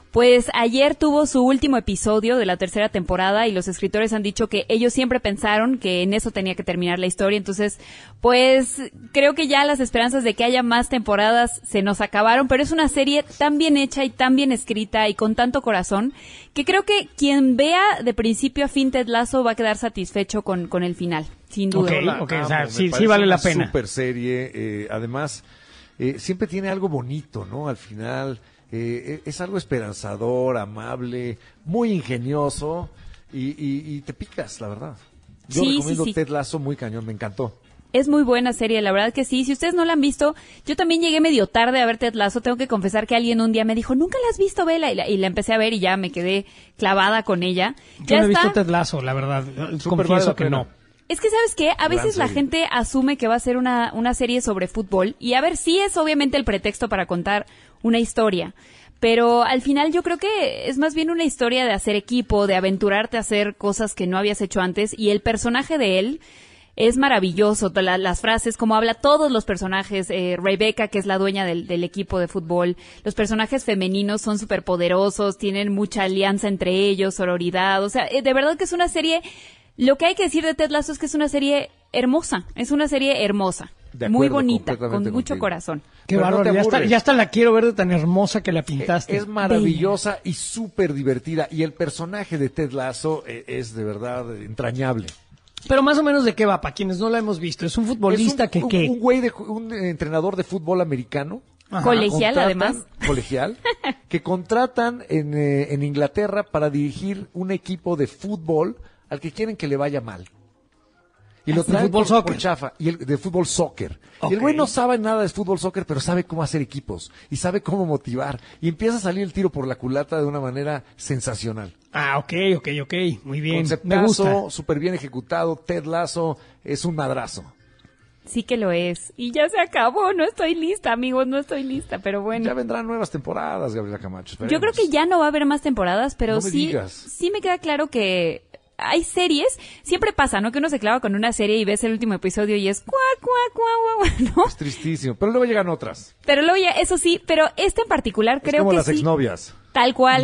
Pues ayer tuvo su último episodio de la tercera temporada y los escritores han dicho que ellos siempre pensaron que en eso tenía que terminar la historia. Entonces, pues creo que ya las esperanzas de que haya más temporadas se nos acabaron, pero es una serie tan bien hecha y tan bien escrita y con tanto corazón que creo que quien vea de principio a fin Ted Lasso va a quedar satisfecho con, con el final, sin duda. Okay, okay, ah, o sea, me sí, parece sí vale la una pena. Super serie, eh, además, eh, siempre tiene algo bonito, ¿no? Al final... Eh, es algo esperanzador, amable, muy ingenioso y, y, y te picas, la verdad. Yo sí, recomiendo sí, sí. Ted Lasso, muy cañón, me encantó. Es muy buena serie, la verdad que sí. Si ustedes no la han visto, yo también llegué medio tarde a ver Ted Lasso. Tengo que confesar que alguien un día me dijo, ¿nunca la has visto, Vela? Y la, y la empecé a ver y ya me quedé clavada con ella. Yo ya no he está. visto Ted Lasso, la verdad. Súper Confieso vale que pena. no. Es que, ¿sabes qué? A veces la gente asume que va a ser una, una serie sobre fútbol. Y a ver, sí es obviamente el pretexto para contar una historia. Pero al final yo creo que es más bien una historia de hacer equipo, de aventurarte a hacer cosas que no habías hecho antes. Y el personaje de él es maravilloso. La, las frases, como habla todos los personajes. Eh, Rebecca, que es la dueña del, del equipo de fútbol. Los personajes femeninos son súper poderosos, tienen mucha alianza entre ellos, sororidad. O sea, eh, de verdad que es una serie... Lo que hay que decir de Ted Lasso es que es una serie hermosa. Es una serie hermosa. De muy acuerdo, bonita, con completamente mucho contigo. corazón. Qué Pero no bárbaro, te ya, está, aburres. ya hasta la quiero ver de tan hermosa que la pintaste. Es maravillosa y súper divertida. Y el personaje de Ted Lasso eh, es de verdad entrañable. Pero más o menos de qué va, para quienes no la hemos visto. Es un futbolista es un, que un, qué. un güey de un eh, entrenador de fútbol americano. Ajá. Colegial, Contratan- además. Colegial. Que contratan en, eh, en Inglaterra para dirigir un equipo de fútbol al que quieren que le vaya mal. Y lo De traen fútbol por, soccer. por chafa, y el, de fútbol soccer. Ok. Y el güey no sabe nada de fútbol soccer, pero sabe cómo hacer equipos y sabe cómo motivar. Y empieza a salir el tiro por la culata de una manera sensacional. Ah, ok, ok, ok. Muy bien. Me Conceptazo, gusta. súper bien ejecutado. Ted Lasso es un madrazo. Sí que lo es. Y ya se acabó. No estoy lista, amigos. No estoy lista, pero bueno. Ya vendrán nuevas temporadas, Gabriela Camacho. Yo creo esperemos. que ya no va a haber más temporadas, pero No me sí, digas. sí me queda claro que hay series, siempre pasa, ¿no? Que uno se clava con una serie y ves el último episodio y es cuá, cuá, cuá, cuá, cuá, ¿no? Es tristísimo. Pero luego llegan otras. Pero luego ya, eso sí, pero este en particular Es creo como que las sí. exnovias. Tal cual.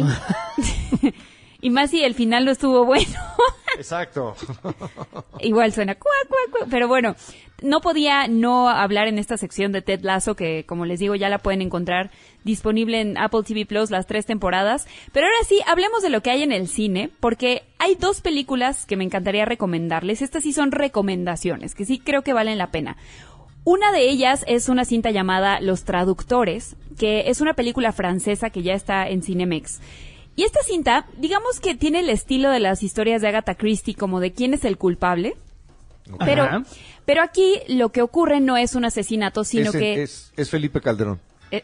Y más si el final no estuvo bueno. Exacto. Igual suena cuá, cuá, cuá. Pero bueno, no podía no hablar en esta sección de Ted Lasso, que como les digo ya la pueden encontrar disponible en Apple T V Plus las tres temporadas. Pero ahora sí, hablemos de lo que hay en el cine, porque hay dos películas que me encantaría recomendarles. Estas sí son recomendaciones, que sí creo que valen la pena. Una de ellas es una cinta llamada Los Traductores, que es una película francesa que ya está en Cinemex. Y esta cinta, digamos que tiene el estilo de las historias de Agatha Christie, como de quién es el culpable. Pero, Ajá. pero aquí lo que ocurre no es un asesinato, sino es, que... es, es Felipe Calderón. eh,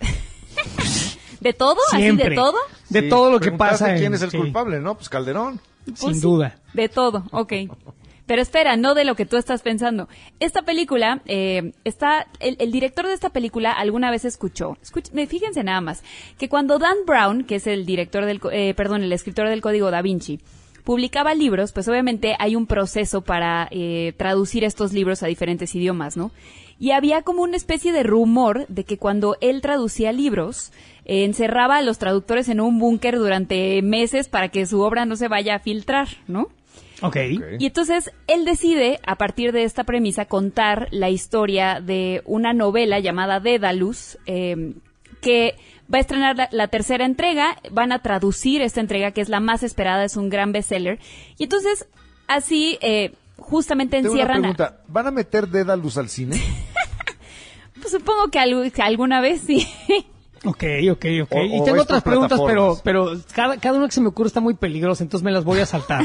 ¿De todo? Siempre. ¿Así de todo? De Sí, todo lo que preguntaste pasa. ¿Quién en- es el sí, culpable? No, pues Calderón. Sin Pues sí, duda. De todo, ok. Pero espera, no de lo que tú estás pensando. Esta película, eh, está, el, el director de esta película alguna vez escuchó, escuch- eh, fíjense nada más, que cuando Dan Brown, que es el director del, co- eh, perdón, el escritor del Código Da Vinci, publicaba libros, pues obviamente hay un proceso para eh, traducir estos libros a diferentes idiomas, ¿no? Y había como una especie de rumor de que cuando él traducía libros, eh, encerraba a los traductores en un búnker durante meses para que su obra no se vaya a filtrar, ¿no? Ok. Y entonces él decide, a partir de esta premisa, contar la historia de una novela llamada Dédalus, eh, que va a estrenar la, la tercera entrega, van a traducir esta entrega, que es la más esperada, es un gran bestseller. Y entonces, así, eh, justamente Tengo una encierran... a- pregunta. ¿Van a meter Dédalus al cine? pues supongo que, algu- que alguna vez sí. Ok, ok, ok. O- y o tengo es otras por preguntas, pero, plataformas. pero cada, cada una que se me ocurre está muy peligrosa, entonces me las voy a saltar.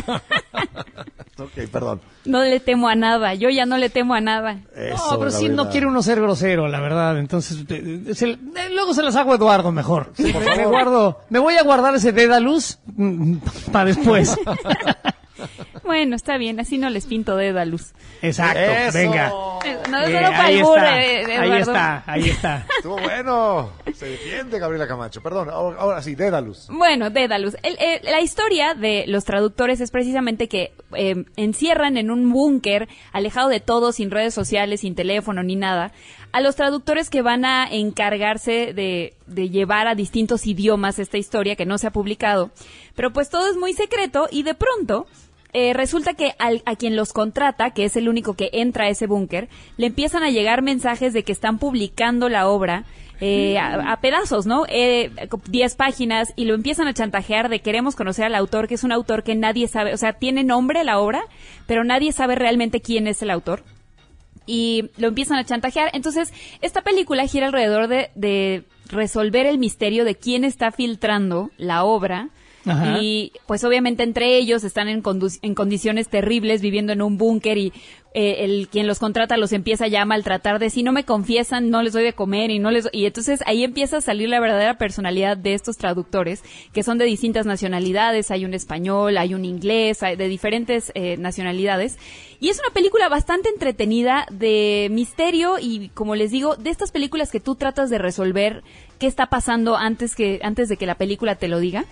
Ok, perdón. No le temo a nada, yo ya no le temo a nada. Eso, no, pero sí Gabriela. no quiere uno ser grosero, la verdad. Entonces, eh, eh, se- eh, luego se las hago a Eduardo mejor. Sí, por me, me favor. guardo, me voy a guardar ese Dédalus para después. Bueno, está bien, así no les pinto Dédalus. Exacto, Eso. venga. No, Eh, solo para ahí el burro, está, eh, ahí Eduardo. está, ahí está. Estuvo bueno. Se defiende Gabriela Camacho. Perdón, ahora, ahora sí, Dédalus. Bueno, Dédalus. El, el- la historia de los traductores es precisamente que eh, encierran en un búnker, alejado de todo, sin redes sociales, sin teléfono ni nada, a los traductores que van a encargarse de, de llevar a distintos idiomas esta historia que no se ha publicado. Pero pues todo es muy secreto y de pronto eh, resulta que al, a quien los contrata, que es el único que entra a ese búnker, le empiezan a llegar mensajes de que están publicando la obra eh, a, a pedazos, ¿no? Eh, diez páginas, y lo empiezan a chantajear de queremos conocer al autor, que es un autor que nadie sabe, o sea, tiene nombre la obra, pero nadie sabe realmente quién es el autor. Y lo empiezan a chantajear. Entonces, esta película gira alrededor de, de resolver el misterio de quién está filtrando la obra. Ajá. Y pues obviamente entre ellos están en, condu- en condiciones terribles, viviendo en un búnker, y eh, el quien los contrata los empieza ya a maltratar de si no me confiesan no les doy de comer y no les y entonces ahí empieza a salir la verdadera personalidad de estos traductores, que son de distintas nacionalidades. Hay un español, hay un inglés, hay de diferentes eh, nacionalidades, y es una película bastante entretenida, de misterio, y como les digo, de estas películas que tú tratas de resolver qué está pasando antes que antes de que la película te lo diga.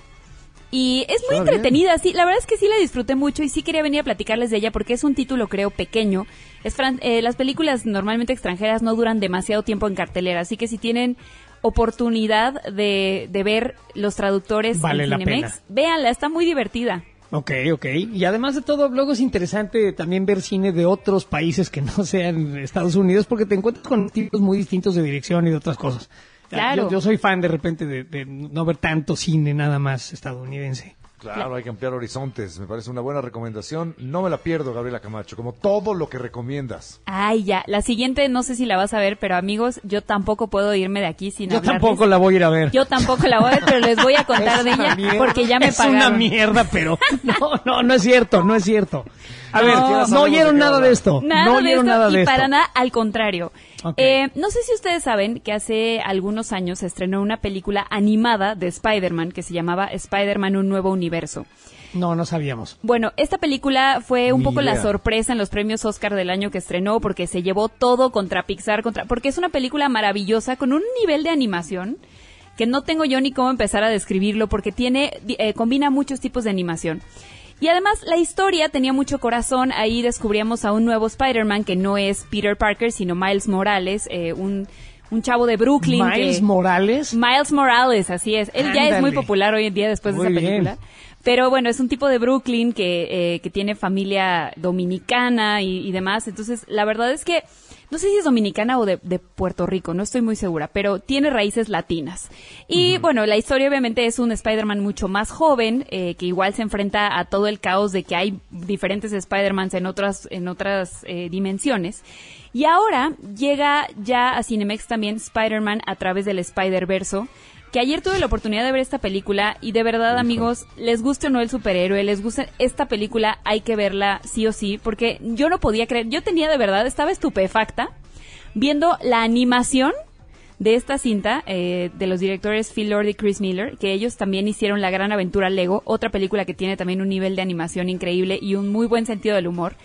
Y es muy Está entretenida, bien. sí, la verdad es que sí la disfruté mucho y sí quería venir a platicarles de ella porque es un título, creo, pequeño. Es fran- eh, las películas normalmente extranjeras no duran demasiado tiempo en cartelera, así que si tienen oportunidad de, de ver los traductores Vale en la Cinemex, pena. véanla, está muy divertida. Ok, ok. Y además de todo, luego es interesante también ver cine de otros países que no sean Estados Unidos, porque te encuentras con tipos muy distintos de dirección y de otras cosas. Claro. Yo, yo soy fan de repente de, de no ver tanto cine nada más estadounidense. Claro, hay que ampliar horizontes. Me parece una buena recomendación. No me la pierdo, Gabriela Camacho, como todo lo que recomiendas. Ay, ya, la siguiente no sé si la vas a ver, pero amigos, yo tampoco puedo irme de aquí sin Yo hablarles. tampoco la voy a ir a ver. Yo tampoco la voy a ver, pero les voy a contar Es de una ella mierda. porque ya me es pagaron. una mierda, pero no, no, no es cierto, no es cierto. A No, ver, no no sabemos oyeron de qué nada hablar. de esto. Nada no de oyeron esto, nada de y esto. para nada, al contrario. Ok. Eh, no sé si ustedes saben que hace algunos años se estrenó una película animada de Spider-Man que se llamaba Spider-Man Un Nuevo Universo. No, no sabíamos. Bueno, esta película fue un Ni poco la idea. sorpresa en los premios Oscar del año que estrenó, porque se llevó todo contra Pixar, contra porque es una película maravillosa con un nivel de animación que no tengo yo ni cómo empezar a describirlo, porque tiene eh, combina muchos tipos de animación. Y además la historia tenía mucho corazón. Ahí descubríamos a un nuevo Spider-Man que no es Peter Parker, sino Miles Morales, eh, un, un chavo de Brooklyn. Miles que- Morales. Miles Morales, así es. Él ya es muy Ándale. popular hoy en día después Muy de esa bien. película. Pero bueno, es un tipo de Brooklyn que, eh, que tiene familia dominicana y, y demás. Entonces, la verdad es que no sé si es dominicana o de, de Puerto Rico, no estoy muy segura, pero tiene raíces latinas. Y bueno, la historia obviamente es un Spider-Man mucho más joven, eh, que igual se enfrenta a todo el caos de que hay diferentes Spider-Mans en otras, en otras eh, dimensiones. Y ahora llega ya a Cinemex también Spider-Man a través del Spider-Verso, que ayer tuve la oportunidad de ver esta película y de verdad, amigos, les guste o no el superhéroe, les gusta esta película, hay que verla sí o sí, porque yo no podía creer, yo tenía de verdad, estaba estupefacta viendo la animación de esta cinta eh, de los directores Phil Lord y Chris Miller, que ellos también hicieron La Gran Aventura Lego, otra película que tiene también un nivel de animación increíble y un muy buen sentido del humor.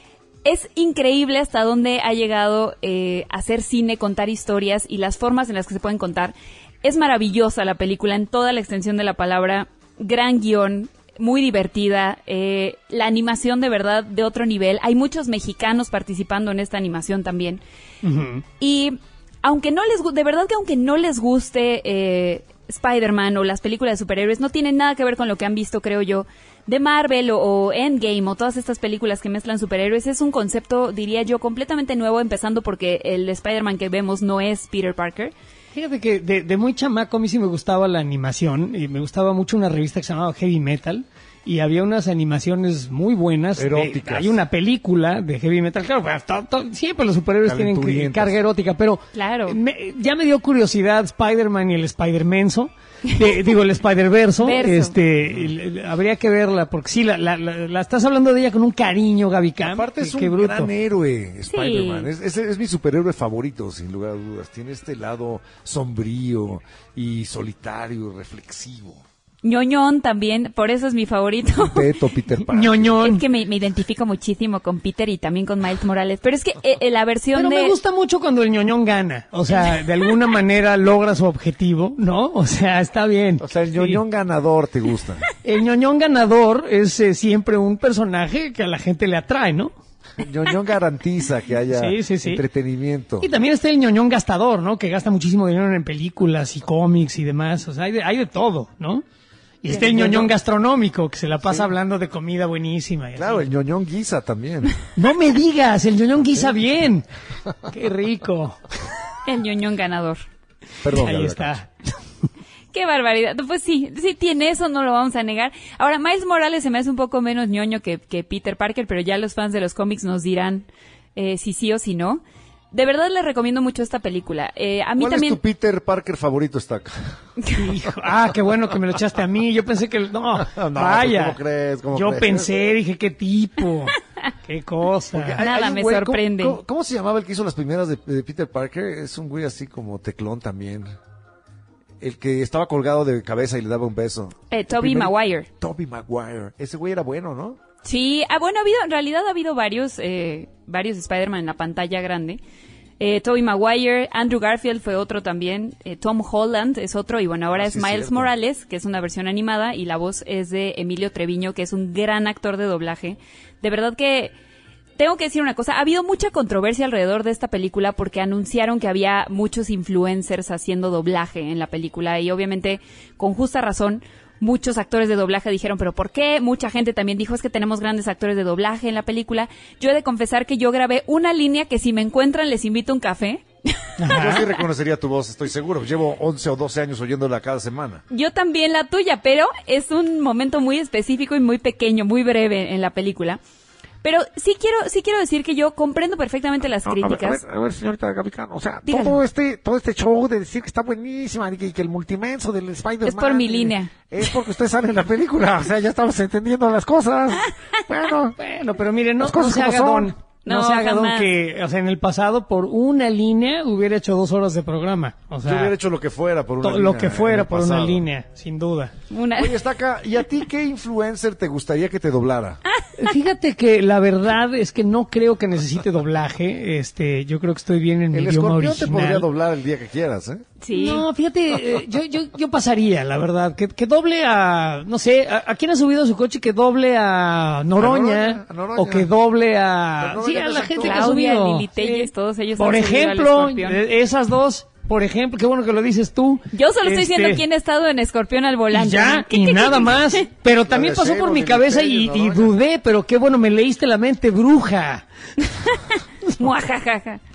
Es increíble hasta dónde ha llegado eh, hacer cine, contar historias y las formas en las que se pueden contar. Es maravillosa la película en toda la extensión de la palabra, gran guión, muy divertida, eh, la animación de verdad de otro nivel. Hay muchos mexicanos participando en esta animación también. Ujú. Y aunque no les gu- de verdad que aunque no les guste eh, Spider-Man o las películas de superhéroes, no tienen nada que ver con lo que han visto, creo yo, de Marvel o, o Endgame o todas estas películas que mezclan superhéroes. Es un concepto, diría yo, completamente nuevo, empezando porque el Spider-Man que vemos no es Peter Parker. Fíjate que de, de muy chamaco a mí sí me gustaba la animación y me gustaba mucho una revista que se llamaba Heavy Metal y había unas animaciones muy buenas. de- Eróticas. hay una película de Heavy Metal, claro, pues, to- to- siempre los superhéroes tienen que- Calenturientas. carga erótica, pero Claro. me- ya me dio curiosidad Spider-Man y el Spider-Menso. Eh, digo, el Spider-Verso, Verso. este, el- el- habría que verla, porque sí, la, la, la, la estás hablando de ella con un cariño, Gaby Cam. Aparte es qué- un qué bruto. gran héroe, Spider-Man. Sí. Es, es, es mi superhéroe favorito, sin lugar a dudas. Tiene este lado sombrío y solitario, reflexivo. ñoñón también, por eso es mi favorito. Peto, Peter Pan. ñoñón. Es que me, me identifico muchísimo con Peter y también con Miles Morales, pero es que eh, la versión Pero de... me gusta mucho cuando el ñoñón gana, o sea, de alguna manera logra su objetivo, ¿no? O sea, está bien. O sea, el ñoñón sí. ganador te gusta. El ñoñón ganador es eh, siempre un personaje que a la gente le atrae, ¿no? El ñoñón garantiza que haya sí, sí, sí. entretenimiento. Y también está el ñoñón gastador, ¿no? Que gasta muchísimo dinero en películas y cómics y demás. O sea, hay de, hay de todo, ¿no? Y está el ñoñón gastronómico, que se la pasa sí. hablando de comida buenísima. Y claro, así. El ñoñón guisa también. No me digas, el ñoñón guisa bien. Qué rico. El ñoñón ganador. Perdón. Ahí está. Qué barbaridad. Pues sí, sí tiene eso, no lo vamos a negar. Ahora, Miles Morales se me hace un poco menos ñoño que, que Peter Parker, pero ya los fans de los cómics nos dirán eh, si sí o si no. De verdad les recomiendo mucho esta película. Eh, a mí ¿Cuál también... es tu Peter Parker favorito, Stack? Hijo, ah, qué bueno que me lo echaste a mí. Yo pensé que... No, no vaya. ¿Cómo crees? ¿Cómo Yo crees? pensé, dije, qué tipo. Qué cosa. Hay, Nada hay me güey, sorprende. ¿cómo, cómo, ¿Cómo se llamaba el que hizo las primeras de, de Peter Parker? Es un güey así como teclón también. El que estaba colgado de cabeza y le daba un beso. Eh, Tobey primer... Maguire. Tobey Maguire. Ese güey era bueno, ¿no? Sí, ah, bueno, ha habido, en realidad ha habido varios, eh, varios Spider-Man en la pantalla grande. Eh, Tobey Maguire, Andrew Garfield fue otro también, eh, Tom Holland es otro, y bueno, ahora ah, es sí, Miles cierto. Morales, que es una versión animada, y la voz es de Emilio Treviño, que es un gran actor de doblaje. De verdad que... Tengo que decir una cosa, ha habido mucha controversia alrededor de esta película porque anunciaron que había muchos influencers haciendo doblaje en la película y obviamente con justa razón muchos actores de doblaje dijeron, ¿pero por qué? Mucha gente también dijo, es que tenemos grandes actores de doblaje en la película. Yo he de confesar que yo grabé una línea que si me encuentran les invito a un café. Ajá. Yo sí reconocería tu voz, estoy seguro. Llevo once o doce años oyéndola cada semana. Yo también la tuya, pero es un momento muy específico y muy pequeño, muy breve en la película. Pero sí quiero sí quiero decir que yo comprendo perfectamente las no, críticas. A ver, a ver, a ver señorita Gabicano, o sea, Dígalo. todo este todo este show de decir que está buenísima y que, que el multimenso del Spider-Man... Es por mi línea. Es porque usted sale en la película, o sea, ya estamos entendiendo las cosas. Bueno, bueno, pero mire, no, las cosas no se haga como son. don. No, no se haga don que, o sea, en el pasado por una línea hubiera hecho dos horas de programa. O sea, yo hubiera hecho lo que fuera por una línea. Lo que fuera por una línea, sin duda. Una... Oye, está acá. ¿Y a ti qué influencer te gustaría que te doblara? Fíjate que la verdad es que no creo que necesite doblaje. Este, yo creo que estoy bien en mi el idioma original. El escorpión te podría doblar el día que quieras, ¿eh? Sí. No, fíjate, eh, yo, yo, yo pasaría, la verdad, que, que doble a, no sé, a, a quién ha subido a su coche que doble a Noroña, a Noroña, a Noroña. o que doble a, Noroña sí, a la gente Claudia, que ha subido. Lili Telles, todos ellos Por han subido ejemplo, al Escorpión. esas dos, por ejemplo, qué bueno que lo dices tú. Yo solo estoy Este, diciendo quién ha estado en Escorpión al volante. Y ya, ¿Qué, y qué, nada qué, más. qué? Pero también pasó por mi cabeza y, y dudé, pero qué bueno, me leíste la mente, bruja. Muajajaja.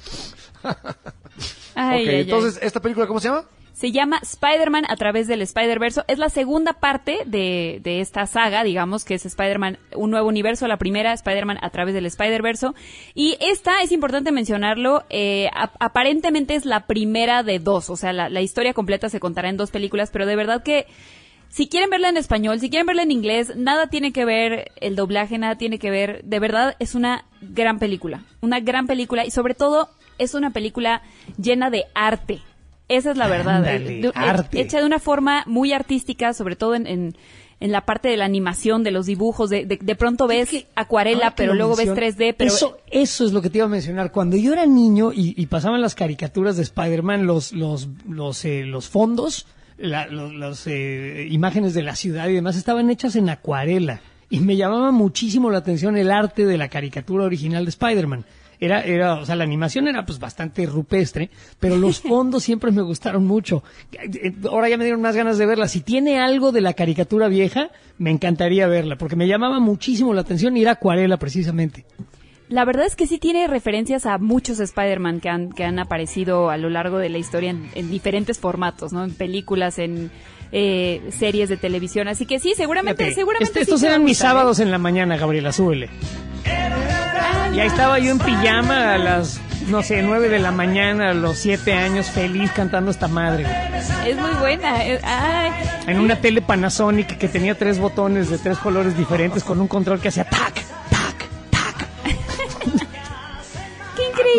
Ay, ok, ay, entonces, ay. ¿esta película cómo se llama? Se llama Spider-Man a través del Spider-Verse. Es la segunda parte de, de esta saga, digamos, que es Spider-Man, un nuevo universo. La primera, Spider-Man a través del Spider-Verse. Y esta, es importante mencionarlo, eh, a, aparentemente es la primera de dos. O sea, la, la historia completa se contará en dos películas, pero de verdad que si quieren verla en español, si quieren verla en inglés, nada tiene que ver el doblaje, nada tiene que ver. De verdad, es una gran película. Una gran película y sobre todo es una película llena de arte. Esa es la verdad. Ándale, de, arte. Hecha de una forma muy artística, sobre todo en, en, en la parte de la animación, de los dibujos. De, de, de pronto ves que, acuarela, pero luego ves tres D. Pero... Eso, eso es lo que te iba a mencionar. Cuando yo era niño y, y pasaban las caricaturas de Spider-Man, los, los, los, eh, los fondos, la, los, los eh, imágenes de la ciudad y demás estaban hechas en acuarela. Y me llamaba muchísimo la atención el arte de la caricatura original de Spider-Man. Era, era, o sea, la animación era pues bastante rupestre, pero los fondos siempre me gustaron mucho. Ahora ya me dieron más ganas de verla. Si tiene algo de la caricatura vieja, me encantaría verla, porque me llamaba muchísimo la atención y era acuarela precisamente. La verdad es que sí tiene referencias a muchos Spider-Man que han, que han aparecido a lo largo de la historia en, en diferentes formatos, ¿no? En películas, en eh, series de televisión. Así que sí, seguramente, Fíjate, seguramente este, sí estos te va a eran mis gustar, sábados ¿eh? en la mañana, Gabriela, súbele. Y ahí estaba yo en pijama a las, no sé, nueve de la mañana, a los siete años, feliz cantando esta madre. Es muy buena. Es, ay. En una tele Panasonic que tenía tres botones de tres colores diferentes con un control que hacía tac, tac, tac. ¡Qué increíble!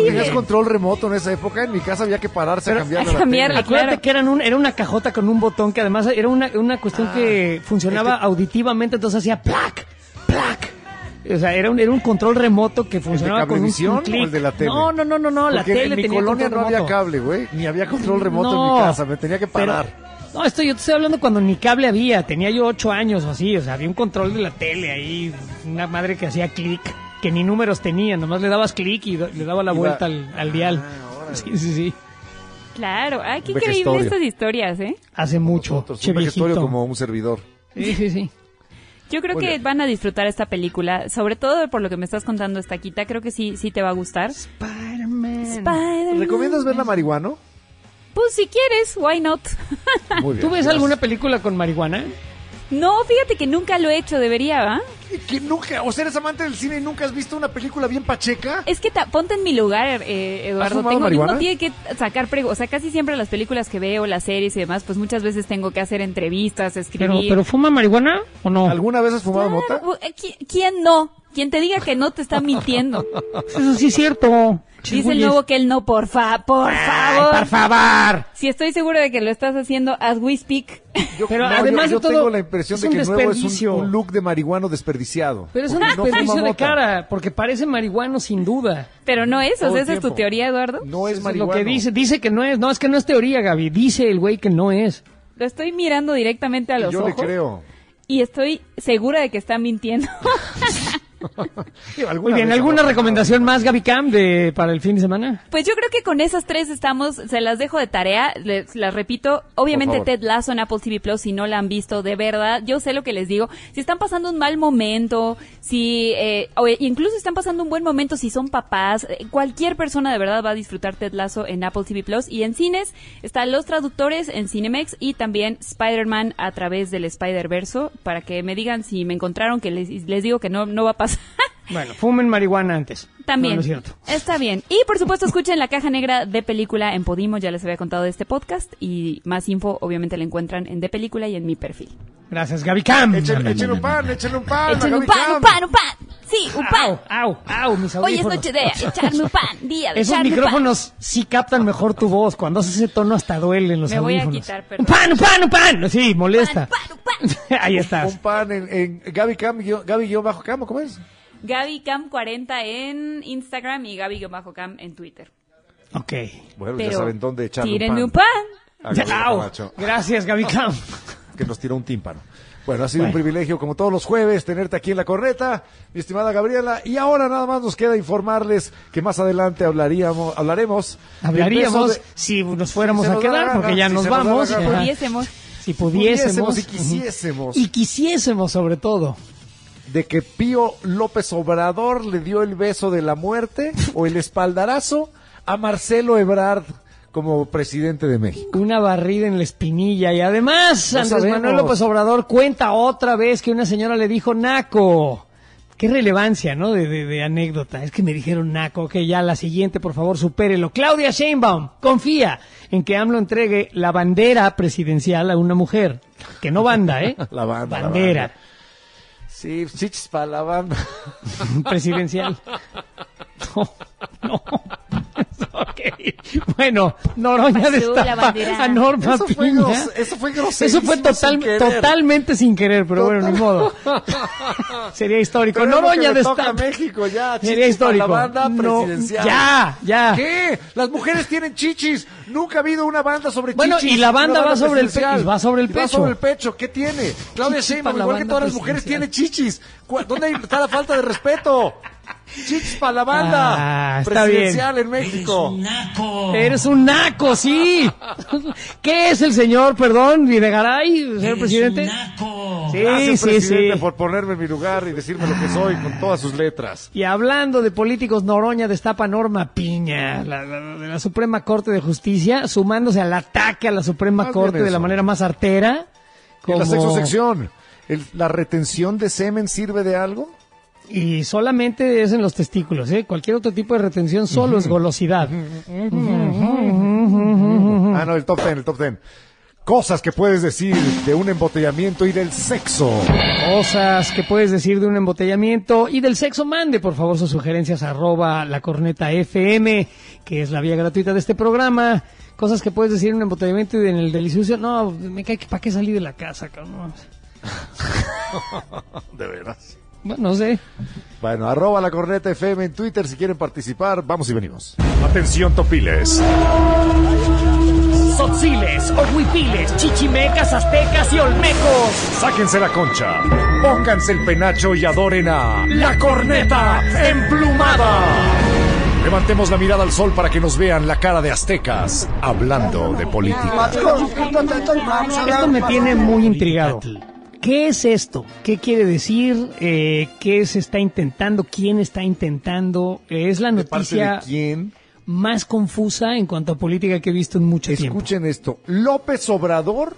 tenías control remoto en esa época? En mi casa había que pararse Pero, a cambiarle a la cambiarle, tele. Acuérdate claro. que eran un, era una cajota con un botón que además era una, una cuestión Ah, que funcionaba es que- auditivamente, entonces hacía plac, plac. O sea, era un, era un control remoto que funcionaba con un, Cablevisión un clic. o el de la tele? No, no, no, no, no, la Porque tele en mi tenía colonia control no había remoto. cable, güey, ni había control remoto No, en mi casa, me tenía que pero- parar. No, esto yo te estoy hablando cuando ni cable había, tenía yo ocho años o así, o sea, había un control de la tele ahí, una madre que hacía clic, que ni números tenía, nomás le dabas clic y do- le daba la Iba- vuelta al, al dial. Sí, sí, sí. Claro, ay, qué Un increíble vejestorio. estas historias, ¿eh? Hace mucho. Nosotros, che un vejestorio viejito. como un servidor. Sí, sí, sí. Yo creo Muy que bien. van a disfrutar esta película, sobre todo por lo que me estás contando, Estaquita, creo que sí, sí te va a gustar. Spider-Man. Spider-Man. ¿Recomiendas ver la marihuana? Pues si quieres, why not? Muy bien. ¿Tú ves gracias. alguna película con marihuana? No, fíjate que nunca lo he hecho, debería, ¿va? ¿Que nunca, o sea, eres amante del cine y nunca has visto una película bien pacheca? Es que ta- ponte en mi lugar, eh, Eduardo. fumado Tengo, marihuana? uno tiene que sacar preguntas. O sea, casi siempre las películas que veo, las series y demás, pues muchas veces tengo que hacer entrevistas, escribir. Pero, pero ¿fuma marihuana o no? ¿Alguna vez has fumado mota? Claro, eh, ¿qui- ¿Quién no? Quien te diga que no te está mintiendo. Eso sí es cierto. Dice el nuevo que él no, por fa, por favor. Por favor. Si estoy seguro de que lo estás haciendo as we speak. Yo, Pero no, además yo, yo de todo, tengo la impresión es de un que el nuevo es desperdicio. un, un look de marihuano desperdiciado. Pero es un Porque no desperdicio fuma de mota. cara, porque parece marihuano sin duda. Pero no es, o Todo sea, el esa es tu tiempo. teoría, Eduardo. No es Eso es marihuano. lo que dice. Dice que no es. No, es que no es teoría, Gaby. Dice el güey que no es. Lo estoy mirando directamente a los Yo le ojos. creo. Y estoy segura de que está mintiendo. Sí, alguna Muy bien, vez ¿alguna habrá recomendación más, Gaby Cam, de, para el fin de semana? Pues yo creo que con esas tres estamos, se las dejo de tarea, les, las repito, obviamente Por favor. Ted Lasso en Apple T V Plus, si no la han visto, de verdad, yo sé lo que les digo, si están pasando un mal momento, si, eh, o incluso están pasando un buen momento, si son papás, eh, cualquier persona de verdad va a disfrutar Ted Lasso en Apple T V Plus, y en cines están Los Traductores en Cinemex, y también Spider-Man a través del Spider-Verso, para que me digan si me encontraron, que les, les digo que no, no va a pasar. Bueno, fumen marihuana antes. También. No, no es cierto. Está bien. Y por supuesto escuchen La Caja Negra de Película en Podimo, ya les había contado de este podcast. Y más info obviamente la encuentran en De Película y en mi perfil. Gracias, Gaby Cam. Échenle, échenle un pan, échenle un pan. Échenle a un Gaby pan, Cam. un pan, un pan. Sí, un pan. Au, au, au, mis Hoy es audífonos. noche de echarme un pan, día de Esos echarme un micrófonos sí captan mejor tu voz. Cuando haces ese tono hasta duelen los Me voy a audífonos. quitar, Un perdón. pan, un pan, un pan. Sí, molesta. pan. Pan, un pan. Ahí estás. Un pan en, en Gaby Cam, guión- Gaby guión bajo Cam, ¿o ¿cómo es? Gaby Cam cuarenta en Instagram y Gaby-Cam en Twitter. Ok. Bueno, ya Pero saben dónde echarle tírenme un un pan. pan. A Gaby Au. Camacho, Gracias, Gaby Cam. que nos tiró un tímpano. Bueno, ha sido Bueno. un privilegio, como todos los jueves, tenerte aquí en La Corneta, mi estimada Gabriela. Y ahora nada más nos queda informarles que más adelante hablaríamos, hablaremos. del Hablaríamos peso de- si nos fuéramos si se a nos da la quedar, gana, porque ya si nos se nos da la vamos. gana. Ajá. Pudiésemos. Si pudiésemos. Pudiésemos y quisiésemos. Y quisiésemos, sobre todo. de que Pío López Obrador le dio el beso de la muerte o el espaldarazo a Marcelo Ebrard como presidente de México. Una barrida en la espinilla. Y además, No Andrés sabemos. Manuel López Obrador cuenta otra vez que una señora le dijo naco. Qué relevancia, ¿no? De, de, de anécdota. Es que me dijeron naco. Que ya la siguiente, por favor, supérelo. Claudia Sheinbaum confía en que AMLO entregue la bandera presidencial a una mujer. Que no banda, ¿eh? La banda. la Bandera banda. Sí, chichis para la banda. presidencial. No, no. Ok. Bueno, Noroña Pasó la destapa bandera. a Norma Eso fue Piña. gros- eso fue Eso groserísimo fue total, sin querer. totalmente sin querer, pero bueno, ni modo. Sería histórico. Pero es lo Noroña que le toca a destapa. México ya, Sería chichis para histórico. la banda No, presidencial. ya, ya. ¿Qué? Las mujeres tienen chichis. Nunca ha habido una banda sobre Bueno, chichis. y la banda Una va sobre el pe- presidencial. y va sobre el Y pecho. Va sobre el pecho. ¿Qué tiene? Claudia Chichis Sheinbaum, para la igual que banda todas las mujeres, tiene presidencial. chichis. ¿Cu- ¿Dónde está la falta de respeto? Chichis para la banda Ah, está presidencial bien. en México. Naco. Eres un naco, sí. ¿Qué es el señor, perdón, Videgaray, señor Eres presidente? un naco. Sí, Gracias, sí, presidente, sí. por ponerme en mi lugar y decirme lo que soy con todas sus letras. Y hablando de políticos, Noroña destapa a Norma Piña, la, la- de la Suprema Corte de Justicia, sumándose al ataque a la Suprema Más Corte bien de la eso. manera más artera. En la como- sexosección, el- ¿la retención de semen sirve de algo? Y solamente es en los testículos, ¿eh? Cualquier otro tipo de retención solo es golosidad. Ah, no, el top ten, el top ten. Cosas que puedes decir de un embotellamiento y del sexo. Cosas que puedes decir de un embotellamiento y del sexo. Mande, por favor, sus sugerencias arroba la corneta F M, que es la vía gratuita de este programa. Cosas que puedes decir de un embotellamiento y en el delicioso. No, me cae que para qué salí de la casa, cabrón. De veras. Bueno, no sé. Bueno, arroba la corneta F M en Twitter si quieren participar. Vamos y venimos. Atención, topiles, tzotziles, ohuipiles, chichimecas, aztecas y olmecos. Sáquense la concha, pónganse el penacho y adoren a La Corneta Emplumada. Levantemos la mirada al sol para que nos vean la cara de aztecas hablando de política. Esto me tiene muy intrigado. ¿Qué es esto? ¿Qué quiere decir? Eh, ¿Qué se está intentando? ¿Quién está intentando? Eh, es la noticia ¿De parte de quién? Más confusa en cuanto a política que he visto en mucho tiempo. Escuchen esto. López Obrador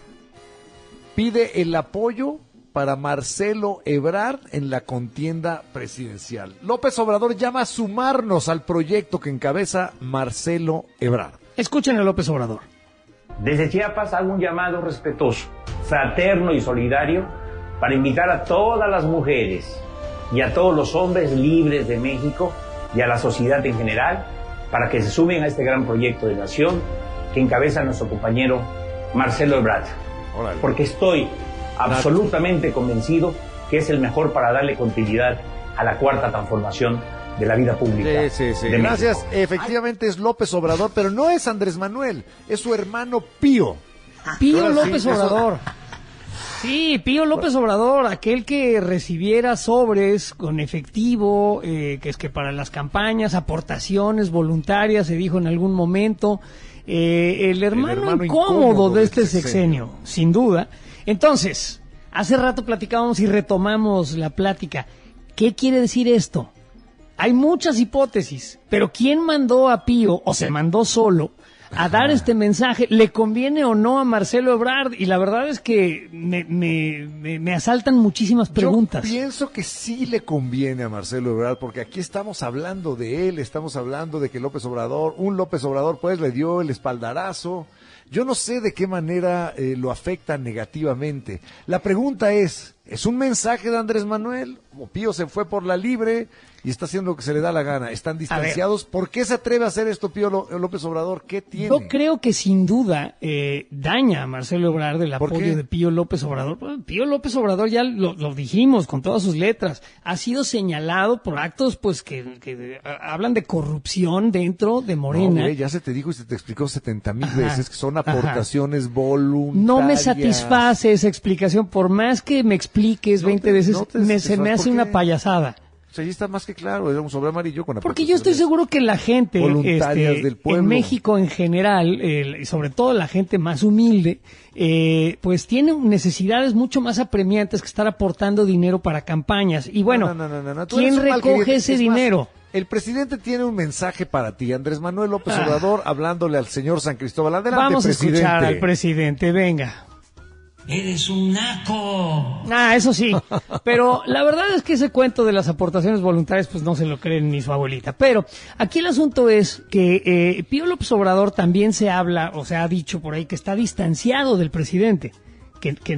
pide el apoyo para Marcelo Ebrard en la contienda presidencial. López Obrador llama a sumarnos al proyecto que encabeza Marcelo Ebrard. Escuchen a López Obrador. Desde Chiapas hago un llamado respetuoso, fraterno y solidario para invitar a todas las mujeres y a todos los hombres libres de México y a la sociedad en general para que se sumen a este gran proyecto de nación que encabeza nuestro compañero Marcelo Ebrard. Órale. Porque estoy absolutamente convencido que es el mejor para darle continuidad a la cuarta transformación de la vida pública. Sí, sí, sí. de Gracias. México. Efectivamente es López Obrador, pero no es Andrés Manuel, es su hermano Pío. Pío Ahora López sí, Obrador. Sí, Pío López Obrador, aquel que recibiera sobres con efectivo, eh, que es que para las campañas, aportaciones voluntarias, se dijo en algún momento, eh, el, hermano el hermano incómodo, incómodo de de este este sexenio, sexenio, sin duda. Entonces, hace rato platicábamos y retomamos la plática. ¿Qué quiere decir esto? Hay muchas hipótesis, pero ¿quién mandó a Pío, o se mandó solo, a dar este mensaje? ¿Le conviene o no a Marcelo Ebrard? Y la verdad es que me, me, me, me asaltan muchísimas preguntas. Yo pienso que sí le conviene a Marcelo Ebrard, porque aquí estamos hablando de él, estamos hablando de que López Obrador, un López Obrador pues le dio el espaldarazo. Yo no sé de qué manera eh, lo afecta negativamente. La pregunta es, ¿es un mensaje de Andrés Manuel? Como Pío se fue por la libre y está haciendo lo que se le da la gana. ¿Están distanciados? ¿Por qué se atreve a hacer esto Pío López Obrador? ¿Qué tiene? Yo creo que sin duda eh, daña a Marcelo Ebrard el ¿Por apoyo qué? de Pío López Obrador. Bueno, Pío López Obrador, ya lo, lo dijimos con todas sus letras, ha sido señalado por actos pues que, que de- a- hablan de corrupción dentro de Morena. No, güey, ya se te dijo y se te explicó setenta mil Ajá, veces que son ajá. aportaciones voluntarias. No me satisface esa explicación, por más que me expliques No veinte te- veces, no te me, se me satisface, hace ¿por una qué? payasada. O sea, ahí está más que claro, era un sobre amarillo con Porque yo estoy aportaciones seguro que la gente voluntarias este, del pueblo. en México en general, eh, y sobre todo la gente más humilde, eh, pues tiene necesidades mucho más apremiantes que estar aportando dinero para campañas. Y bueno, No, no, no, no, no, tú ¿quién eres un recoge malqueriente. ese Es más, dinero? el presidente tiene un mensaje para ti, Andrés Manuel López Ah. Obrador, hablándole al señor San Cristóbal. Adelante, Vamos a presidente. escuchar al presidente, venga. Eres un naco. Ah, eso sí. Pero la verdad es que ese cuento de las aportaciones voluntarias, pues no se lo creen ni su abuelita. Pero aquí el asunto es que eh, Pío López Obrador también se habla, o se ha dicho por ahí, que está distanciado del presidente. Que, que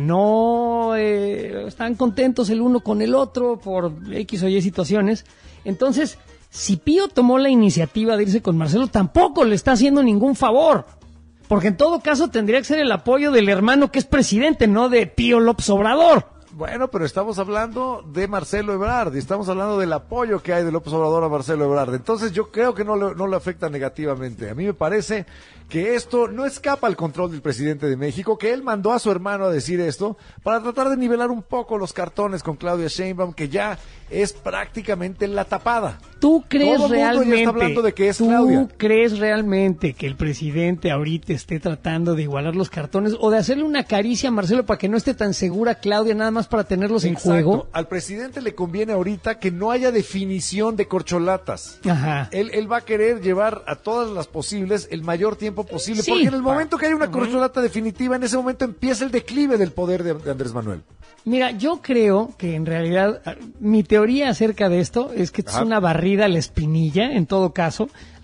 no eh, están contentos el uno con el otro por X o Y situaciones. Entonces, si Pío tomó la iniciativa de irse con Marcelo, tampoco le está haciendo ningún favor. Porque en todo caso tendría que ser el apoyo del hermano que es presidente, no de Pío López Obrador. Bueno, pero estamos hablando de Marcelo Ebrard y estamos hablando del apoyo que hay de López Obrador a Marcelo Ebrard. Entonces yo creo que no le, no le afecta negativamente. A mí me parece que esto no escapa al control del presidente de México, que él mandó a su hermano a decir esto para tratar de nivelar un poco los cartones con Claudia Sheinbaum, que ya es prácticamente la tapada. ¿Tú crees Todo el mundo ya realmente, está hablando de que es tú Claudia. crees realmente que el presidente ahorita esté tratando de igualar los cartones o de hacerle una caricia a Marcelo para que no esté tan segura Claudia, nada más para tenerlos en Exacto. juego? Al presidente le conviene ahorita que no haya definición de corcholatas. Ajá. Él, él va a querer llevar a todas las posibles el mayor tiempo posible, Sí. porque en el momento que haya una corcholata definitiva, en ese momento empieza el declive del poder de, de Andrés Manuel. Mira, yo creo que en realidad ah, mi teoría acerca de esto es que es Ajá. una barrida a la espinilla, en todo caso,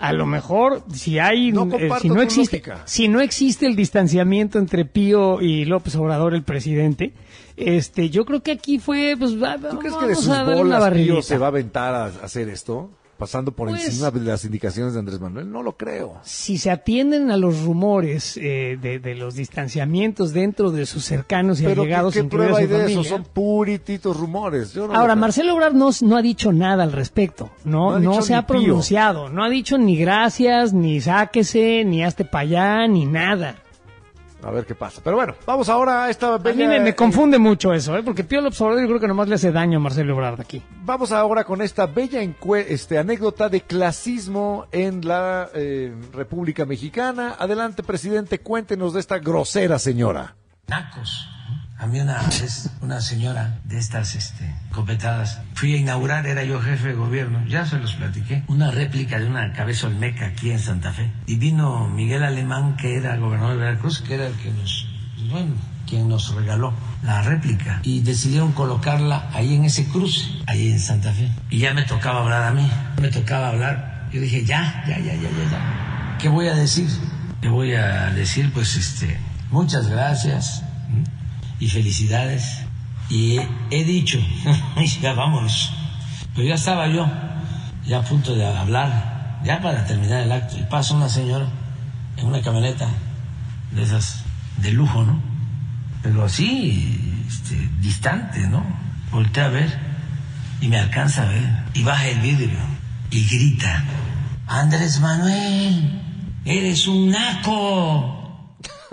a lo mejor si hay No eh, comparto si no tu existe lógica. si no existe el distanciamiento entre Pío y López Obrador, el presidente, este yo creo que aquí fue pues va- ¿Tú crees vamos que de sus a dar una bolas Pío barridita. se va a aventar a hacer esto? Pasando por Pues- encima de las indicaciones de Andrés Manuel. No lo creo. Si se atienden a los rumores eh, de, de los distanciamientos dentro de sus cercanos y Pero ¿qué, allegados, qué incluida prueba hay su de familia. eso? Son purititos rumores. Yo no Ahora, lo creo. Marcelo Ebrard no, no ha dicho nada al respecto, no, No ha no, dicho se ni ha pío. pronunciado, no ha dicho ni gracias, ni sáquese, ni hazte para allá, ni nada. A ver qué pasa. Pero bueno, vamos ahora a esta A bella... mí me, me confunde mucho eso, ¿eh? Porque Pío López Obrador yo creo que nomás le hace daño a Marcelo Ebrard aquí. Vamos ahora con esta bella encue- este, anécdota de clasismo en la eh, República Mexicana. Adelante, presidente, cuéntenos de esta grosera señora. Nacos. A mí una vez, una señora de estas este, copetadas, fui a inaugurar, era yo jefe de gobierno, ya se los platiqué, una réplica de una cabeza olmeca aquí en Santa Fe. Y vino Miguel Alemán, que era gobernador de Veracruz, que era el que nos, bueno, quien nos regaló la réplica. Y decidieron colocarla ahí en ese cruce, ahí en Santa Fe. Y ya me tocaba hablar a mí, me tocaba hablar. Yo dije, ya, ya, ya, ya, ya, ya. ¿Qué voy a decir? Le voy a decir, pues, este, muchas gracias y felicidades, y he, he dicho, ya vámonos, pero ya estaba yo, ya a punto de hablar, ya para terminar el acto, y pasa una señora en una camioneta de esas de lujo, ¿no? Pero así, este, distante, ¿no? Voltea a ver y me alcanza a ver, y baja el vidrio y grita, Andrés Manuel, eres un naco.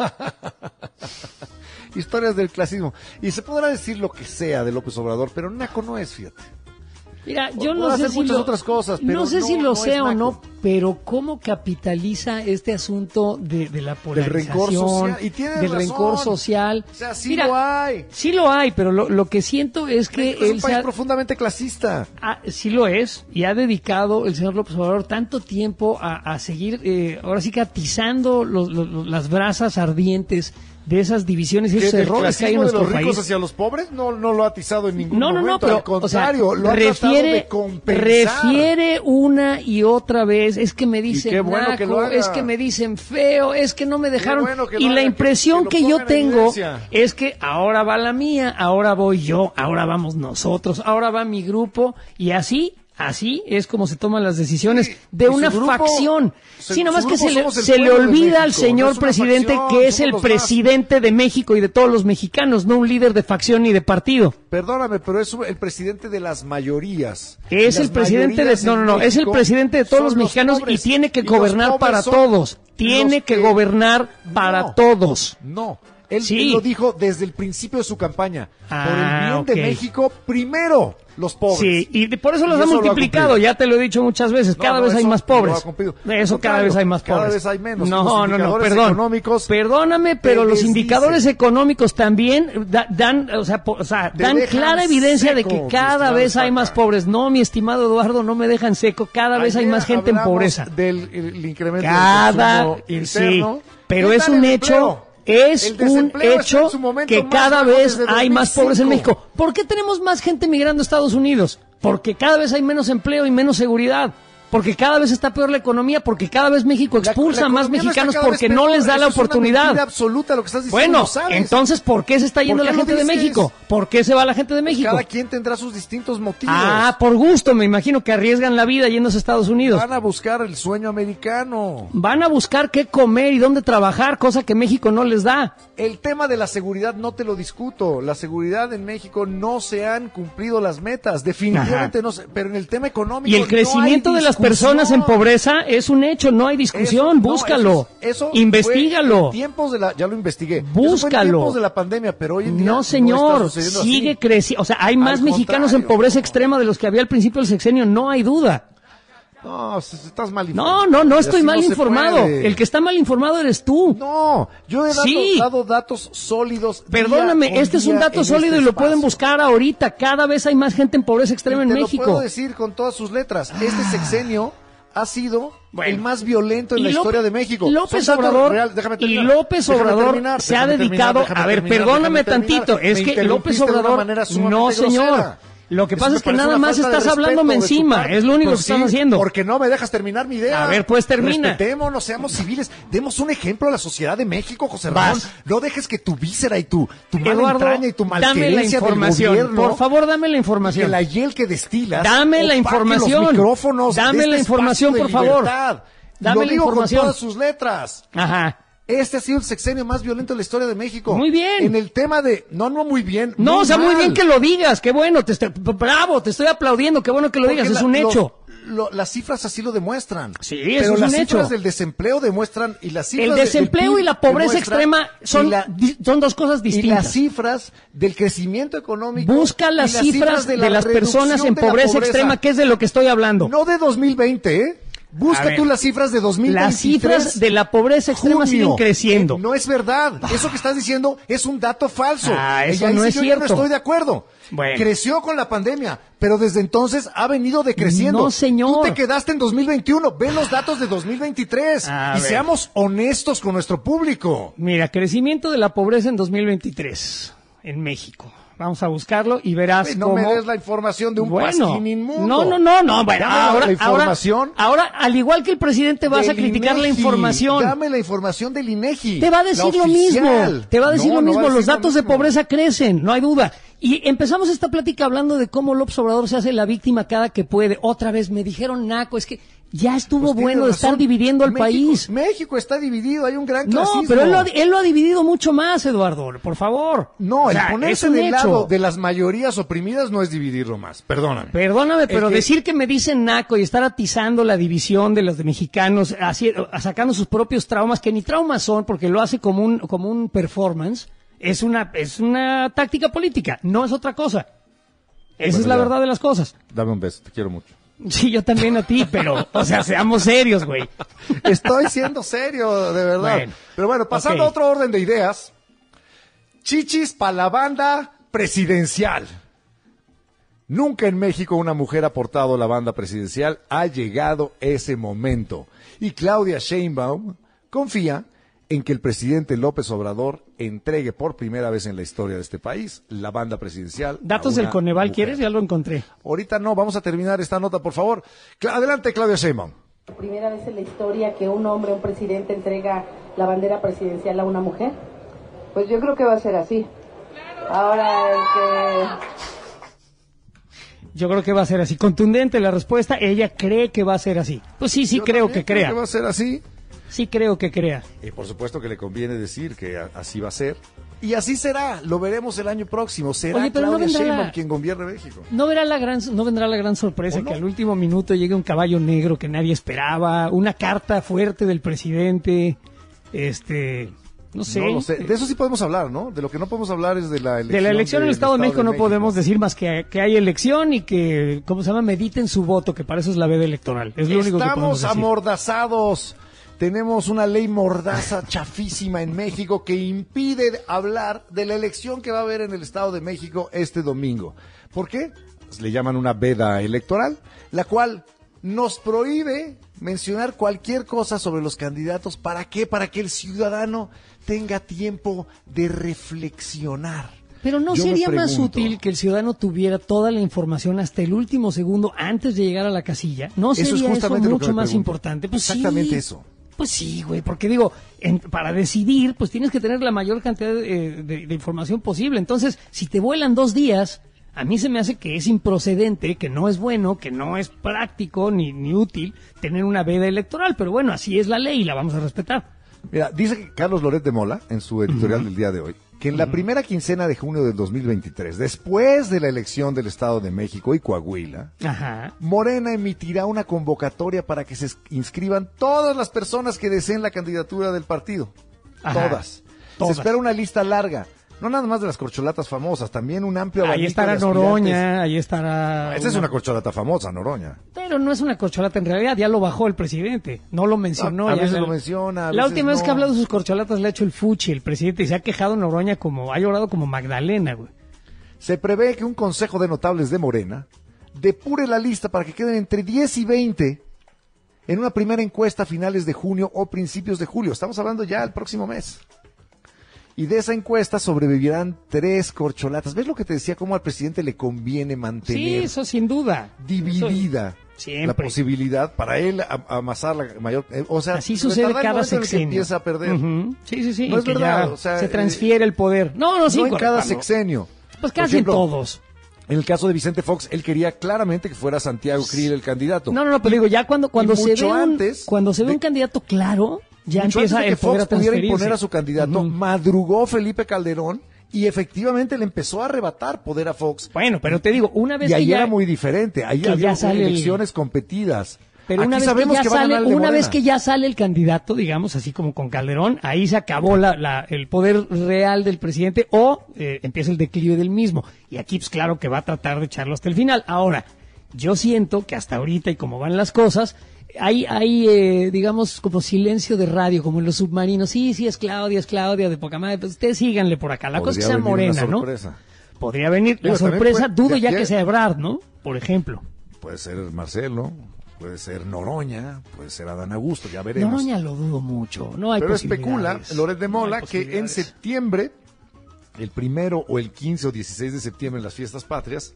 Historias del clasismo. Y se podrá decir lo que sea de López Obrador, pero naco no es, fíjate. Mira, yo Podrá no sé hacer si muchas lo, otras cosas, pero no sé no- si lo no es sea o naco. no, pero cómo capitaliza este asunto de, de la polarización, rencor social. Y tiene del razón. rencor social. O sea, sí Mira, lo hay. Sí lo hay, pero lo, lo que siento es que México es él un se país ha- profundamente clasista. Ah, sí lo es, y ha dedicado el señor López Obrador tanto tiempo a, a seguir, eh, ahora sí que atizando los- los- los- las brasas ardientes de esas divisiones y ¿Que esos del errores que hay en clasismo de nuestro los ricos país. hacia los pobres no, no lo ha atizado en ningún No, no, momento. no, pero al contrario, o sea, lo ha tratado refiere, de compensar. refiere una y otra vez, es que me dicen qué bueno naco, que lo haga. es que me dicen feo, es que no me dejaron. bueno que lo y la haga, que- impresión que que, lo yo ponga en tengo evidencia. es que ahora va la mía, ahora voy yo, ahora vamos nosotros, ahora va mi grupo, y así... Así es como se toman las decisiones Sí, de y su una grupo- facción. su- Sí, nomás su que grupo se le, somos el se le pueblo de olvida al México, no señor es una presidente facción, que es somos el los presidente de México y de todos los mexicanos, no un líder de facción ni de partido. Perdóname, pero es el presidente de las mayorías. Es Las el presidente de, mayorías no, en no, no, es el México presidente de todos son los mexicanos pobres, y tiene que y los gobernar pobres para son todos. los Tiene que que- gobernar para No. todos. No, él, Sí. él lo dijo desde el principio de su campaña. Ah, Por el bien ok. de México, primero los pobres. Sí, y de- por eso Y los ha eso lo ha multiplicado, cumplido. ya te lo he dicho muchas veces, No, cada no, vez hay eso más lo ha pobres. cumplido. Eso Al cada contrario, vez hay más cada pobres. vez hay menos. No, Los no, no, indicadores perdón. económicos Perdóname, pero te los desdicen. indicadores económicos también da- dan, o sea, po- o sea, Te dan dejan clara evidencia de seco, que mi cada estimado vez hay Estaca. más pobres. No, mi estimado Eduardo, no me dejan seco, cada vez hay Ayer más gente en hablamos pobreza. Del el incremento Cada, del consumo sí, interno. pero ¿Qué es tal un el hecho, empleo? es El un desempleo está hecho en su momento que más cada bajo vez desde hay más dos mil pobres en cinco. México. ¿Por qué tenemos más gente migrando a Estados Unidos? Porque cada vez hay menos empleo y menos seguridad. Porque cada vez está peor la economía, porque cada vez México expulsa La más economía no está mexicanos cada vez porque no peor. les da la Eso es una oportunidad. mentira absoluta lo que estás diciendo, Bueno, lo sabes. entonces, ¿por qué se está yendo ¿Por la qué lo gente de dices? México? ¿Por qué se va la gente de México? Cada quien tendrá sus distintos motivos. Ah, por gusto, me imagino que arriesgan la vida yéndose a Estados Unidos. Van a buscar el sueño americano. Van a buscar qué comer y dónde trabajar, cosa que México no les da. El tema de la seguridad no te lo discuto. La seguridad en México no se han cumplido las metas. Definitivamente Ajá. no se, pero en el tema económico Y el crecimiento no hay de las discusión. personas en pobreza es un hecho, no hay discusión, Eso- no, búscalo, eso, eso investígalo. fue en tiempos de la, ya lo investigué. Eso fue en Búscalo. tiempos de la pandemia, pero hoy en día No, no señor, está sucediendo así. sigue creciendo. O sea, hay más Al mexicanos en contrario. pobreza extrema de los que había al principio del sexenio, no hay duda. No, estás mal informado. No, no, no Y estoy así mal no se informado. puede. El que está mal informado eres tú. No, yo he dado, Sí. dado datos sólidos. día Perdóname, con este es un día dato en sólido este y lo pueden espacio. buscar ahorita. Cada vez hay más gente en pobreza extrema Y en te México. lo puedo decir con todas sus letras. Este sexenio ha sido Bueno. el más violento en Y la López- historia de México. López Son datos Obrador real- déjame y terminar, López déjame Obrador terminar, se ha déjame dedicado, terminar, déjame a ver, terminar, perdóname déjame terminar. tantito, es Me que interrumpiste López de una Obrador, manera sumamente no señor, grosera. Lo que Eso pasa me es que parece nada una más falta de estás respeto hablándome de tu encima, parte. es lo único Pues que estás sí, haciendo. Porque no me dejas terminar mi idea. A ver, pues termina. Respetémonos, seamos civiles, demos un ejemplo a la sociedad de México, José Ramón. Vas. No dejes que tu víscera y tu, tu mala Eduardo, entraña y tu dame la malquerencia del información. gobierno, Por favor, dame la información. que la hiel que destilas, Dame la opaque información. los micrófonos Dame de este la información, espacio de por favor. libertad. Dame Lo la digo información. con todas sus letras. Ajá. Este ha sido el sexenio más violento de la historia de México. Muy bien. En el tema de... No, no, muy bien. No, muy o sea, muy mal. bien que lo digas, qué bueno, te estoy, bravo, te estoy aplaudiendo, qué bueno que lo Porque digas, es la- un lo- hecho. lo- las cifras así lo demuestran. Sí, Pero eso es las un cifras hecho. del desempleo demuestran y las cifras El de- del desempleo P I B y la pobreza demuestran, extrema son, y la- di- son dos cosas y distintas. las cifras del crecimiento económico. Busca las, y las cifras de, la las personas reducción en de la pobreza extrema, que es de lo que estoy hablando. No de dos mil veinte, ¿eh? A Busca ver. tú las cifras de dos mil veintitrés. Las cifras de la pobreza extrema junio. siguen creciendo. Eh, no es verdad. Eso que estás diciendo es un dato falso. Ah, Y eso ahí no sí es yo ya cierto. no estoy de acuerdo. Bueno. Creció con la pandemia, pero desde entonces ha venido decreciendo. No, señor. Tú te quedaste en dos mil veintiuno. Ve los datos de dos mil veintitrés. A y ver. seamos honestos con nuestro público. Mira, crecimiento de la pobreza en dos mil veintitrés en México. Vamos a buscarlo y verás Güey, no cómo... me des la información de un Bueno, pasquín inmundo. no, no, no, no, bueno, Dame la- ahora, la información. ahora, ahora, al igual que el presidente vas a del criticar la INEGI. información. Dame la información del INEGI. Te va a la decir lo oficial. mismo, te va a decir No, lo no mismo, va a los decir lo datos de mismo. pobreza crecen, no hay duda. Y empezamos esta plática hablando de cómo López Obrador se hace la víctima cada que puede. Otra vez me dijeron naco, es que ya estuvo Pues bueno tienes de estar razón. dividiendo al México- país. México está dividido, hay un gran No, clasismo. pero él lo, ha- él lo ha dividido mucho más, Eduardo, por favor. No, O el sea, ponerse es un del hecho. lado de las mayorías oprimidas no es dividirlo más. Perdóname. Perdóname, pero que- decir que me dicen naco y estar atizando la división de los de mexicanos, así, sacando sus propios traumas, que ni traumas son, porque lo hace como un, como un performance, es una, es una táctica política, no es otra cosa. Esa Bueno, es la ya. verdad de las cosas. Dame un beso, te quiero mucho. Sí, yo también a ti, pero, o sea, seamos serios, güey. Estoy siendo serio, de verdad. Bueno, pero bueno, pasando ok. a otro orden de ideas. Chichis para la banda presidencial. Nunca en México una mujer ha portado la banda presidencial. Ha llegado ese momento. Y Claudia Sheinbaum confía en que el presidente López Obrador entregue por primera vez en la historia de este país la banda presidencial. Datos a del una Coneval, mujer. ¿quieres? Ya lo encontré. Ahorita no, vamos a terminar esta nota, por favor. Cla- Adelante, Claudia Sheinbaum. Primera vez en la historia que un hombre, un presidente, entrega la bandera presidencial a una mujer. Pues yo creo que va a ser así. Ahora el que... Yo creo que va a ser así. Contundente la respuesta, ella cree que va a ser así. Pues sí, sí Yo creo también que crea. que va a ser así. Sí creo que crea. Y por supuesto que le conviene decir que a- así va a ser. Y así será, lo veremos el año próximo. Será Oye, pero no Claudia vendrá Sheinbaum la- quien gobierne México. No verá la gran, no vendrá la gran sorpresa ¿O no? que al último minuto llegue un caballo negro que nadie esperaba, una carta fuerte del presidente, este, no sé. No lo sé. De eso sí podemos hablar, ¿no? De lo que no podemos hablar es de la elección. De la elección en el del Estado de México no podemos decir más que, que hay elección y que, ¿cómo se llama? Mediten su voto, que para eso es la veda electoral. Es lo único que podemos Estamos decir. amordazados. Tenemos una ley mordaza chafísima en México que impide hablar de la elección que va a haber en el Estado de México este domingo. ¿Por qué? Pues le llaman una veda electoral, la cual nos prohíbe mencionar cualquier cosa sobre los candidatos. ¿Para qué? Para que el ciudadano tenga tiempo de reflexionar. Pero no Yo me sería más pregunto, útil que el ciudadano tuviera toda la información hasta el último segundo antes de llegar a la casilla. ¿No Eso es sería eso, justamente lo que mucho me más pregunto. importante? Pues Exactamente sí. eso. Pues sí, güey, porque digo, en- para decidir, pues tienes que tener la mayor cantidad de, de- de información posible. Entonces, si te vuelan dos días, a mí se me hace que es improcedente, que no es bueno, que no es práctico ni, ni útil tener una veda electoral. Pero bueno, así es la ley y la vamos a respetar. Mira, dice que Carlos Loret de Mola, en su editorial del día de hoy, que en la primera quincena de junio del dos mil veintitrés, después de la elección del Estado de México y Coahuila, Ajá. Morena emitirá una convocatoria para que se inscriban todas las personas que deseen la candidatura del partido. Ajá. Todas. Todas. Se espera una lista larga. No nada más de las corcholatas famosas, también un amplio Ahí abanico estará de aspirantes. Noroña, ahí estará... Esa es una corcholata famosa, Noroña. Pero no es una corcholata, en realidad ya lo bajó el presidente, no lo mencionó. A- a ya veces la- lo menciona, a La veces última vez no. que ha hablado de sus corcholatas le ha hecho el fuchi, el presidente, y se ha quejado Noroña como, ha llorado como Magdalena, güey. Se prevé que un consejo de notables de Morena depure la lista para que queden entre diez y veinte en una primera encuesta a finales de junio o principios de julio. Estamos hablando ya el próximo mes. Y de esa encuesta sobrevivirán tres corcholatas. ¿Ves lo que te decía? Cómo al presidente le conviene mantener Sí, eso sin duda. dividida Eso, siempre. la posibilidad para él a- amasar la mayor... eh, o sea, Así sucede retardar el cada momento en el que sexenio. empieza a perder. Ujú. Sí, sí, sí. No es que verdad, ya o sea, se eh, transfiere el poder. No, no, sí. no en cada cuando- sexenio. Pues Por casi ejemplo, en todos. En el caso de Vicente Fox, él quería claramente que fuera Santiago Krill el candidato. No, no, no, pero digo, ya cuando, cuando y se mucho ve un, antes cuando se ve de- un candidato claro, ya Mucho antes empieza de que el poder Fox a pudiera transferirse. imponer a su candidato, madrugó Felipe Calderón y efectivamente le empezó a arrebatar poder a Fox. Bueno, pero te digo, una vez y ahí que ya, era muy diferente, ahí que había ya sale el- elecciones competidas. pero Aquí una vez que sabemos ya que va a sale, ganar el de una Morena. vez que ya sale el candidato, digamos, así como con Calderón, ahí se acabó la, la- el poder real del presidente o eh, empieza el declive del mismo. Y aquí, pues claro que va a tratar de echarlo hasta el final. Ahora, yo siento que hasta ahorita y como van las cosas, hay, hay eh, digamos, como silencio de radio, como en los submarinos. Sí, sí, es Claudia, es Claudia, de poca madre. Pues ustedes síganle por acá. La cosa es que sea Podría venir una Morena, ¿no? sorpresa. Podría venir Digo, la también sorpresa, puede- dudo de ya aquí a- que sea Ebrard, ¿no? Por ejemplo. Puede ser Marcelo, puede ser Noroña, puede ser Adán Augusto, ya veremos. Noroña lo dudo mucho, no hay Pero especula posibilidades. Loret de Mola No hay que en posibilidades. septiembre, el primero o el quince o dieciséis de septiembre en las fiestas patrias,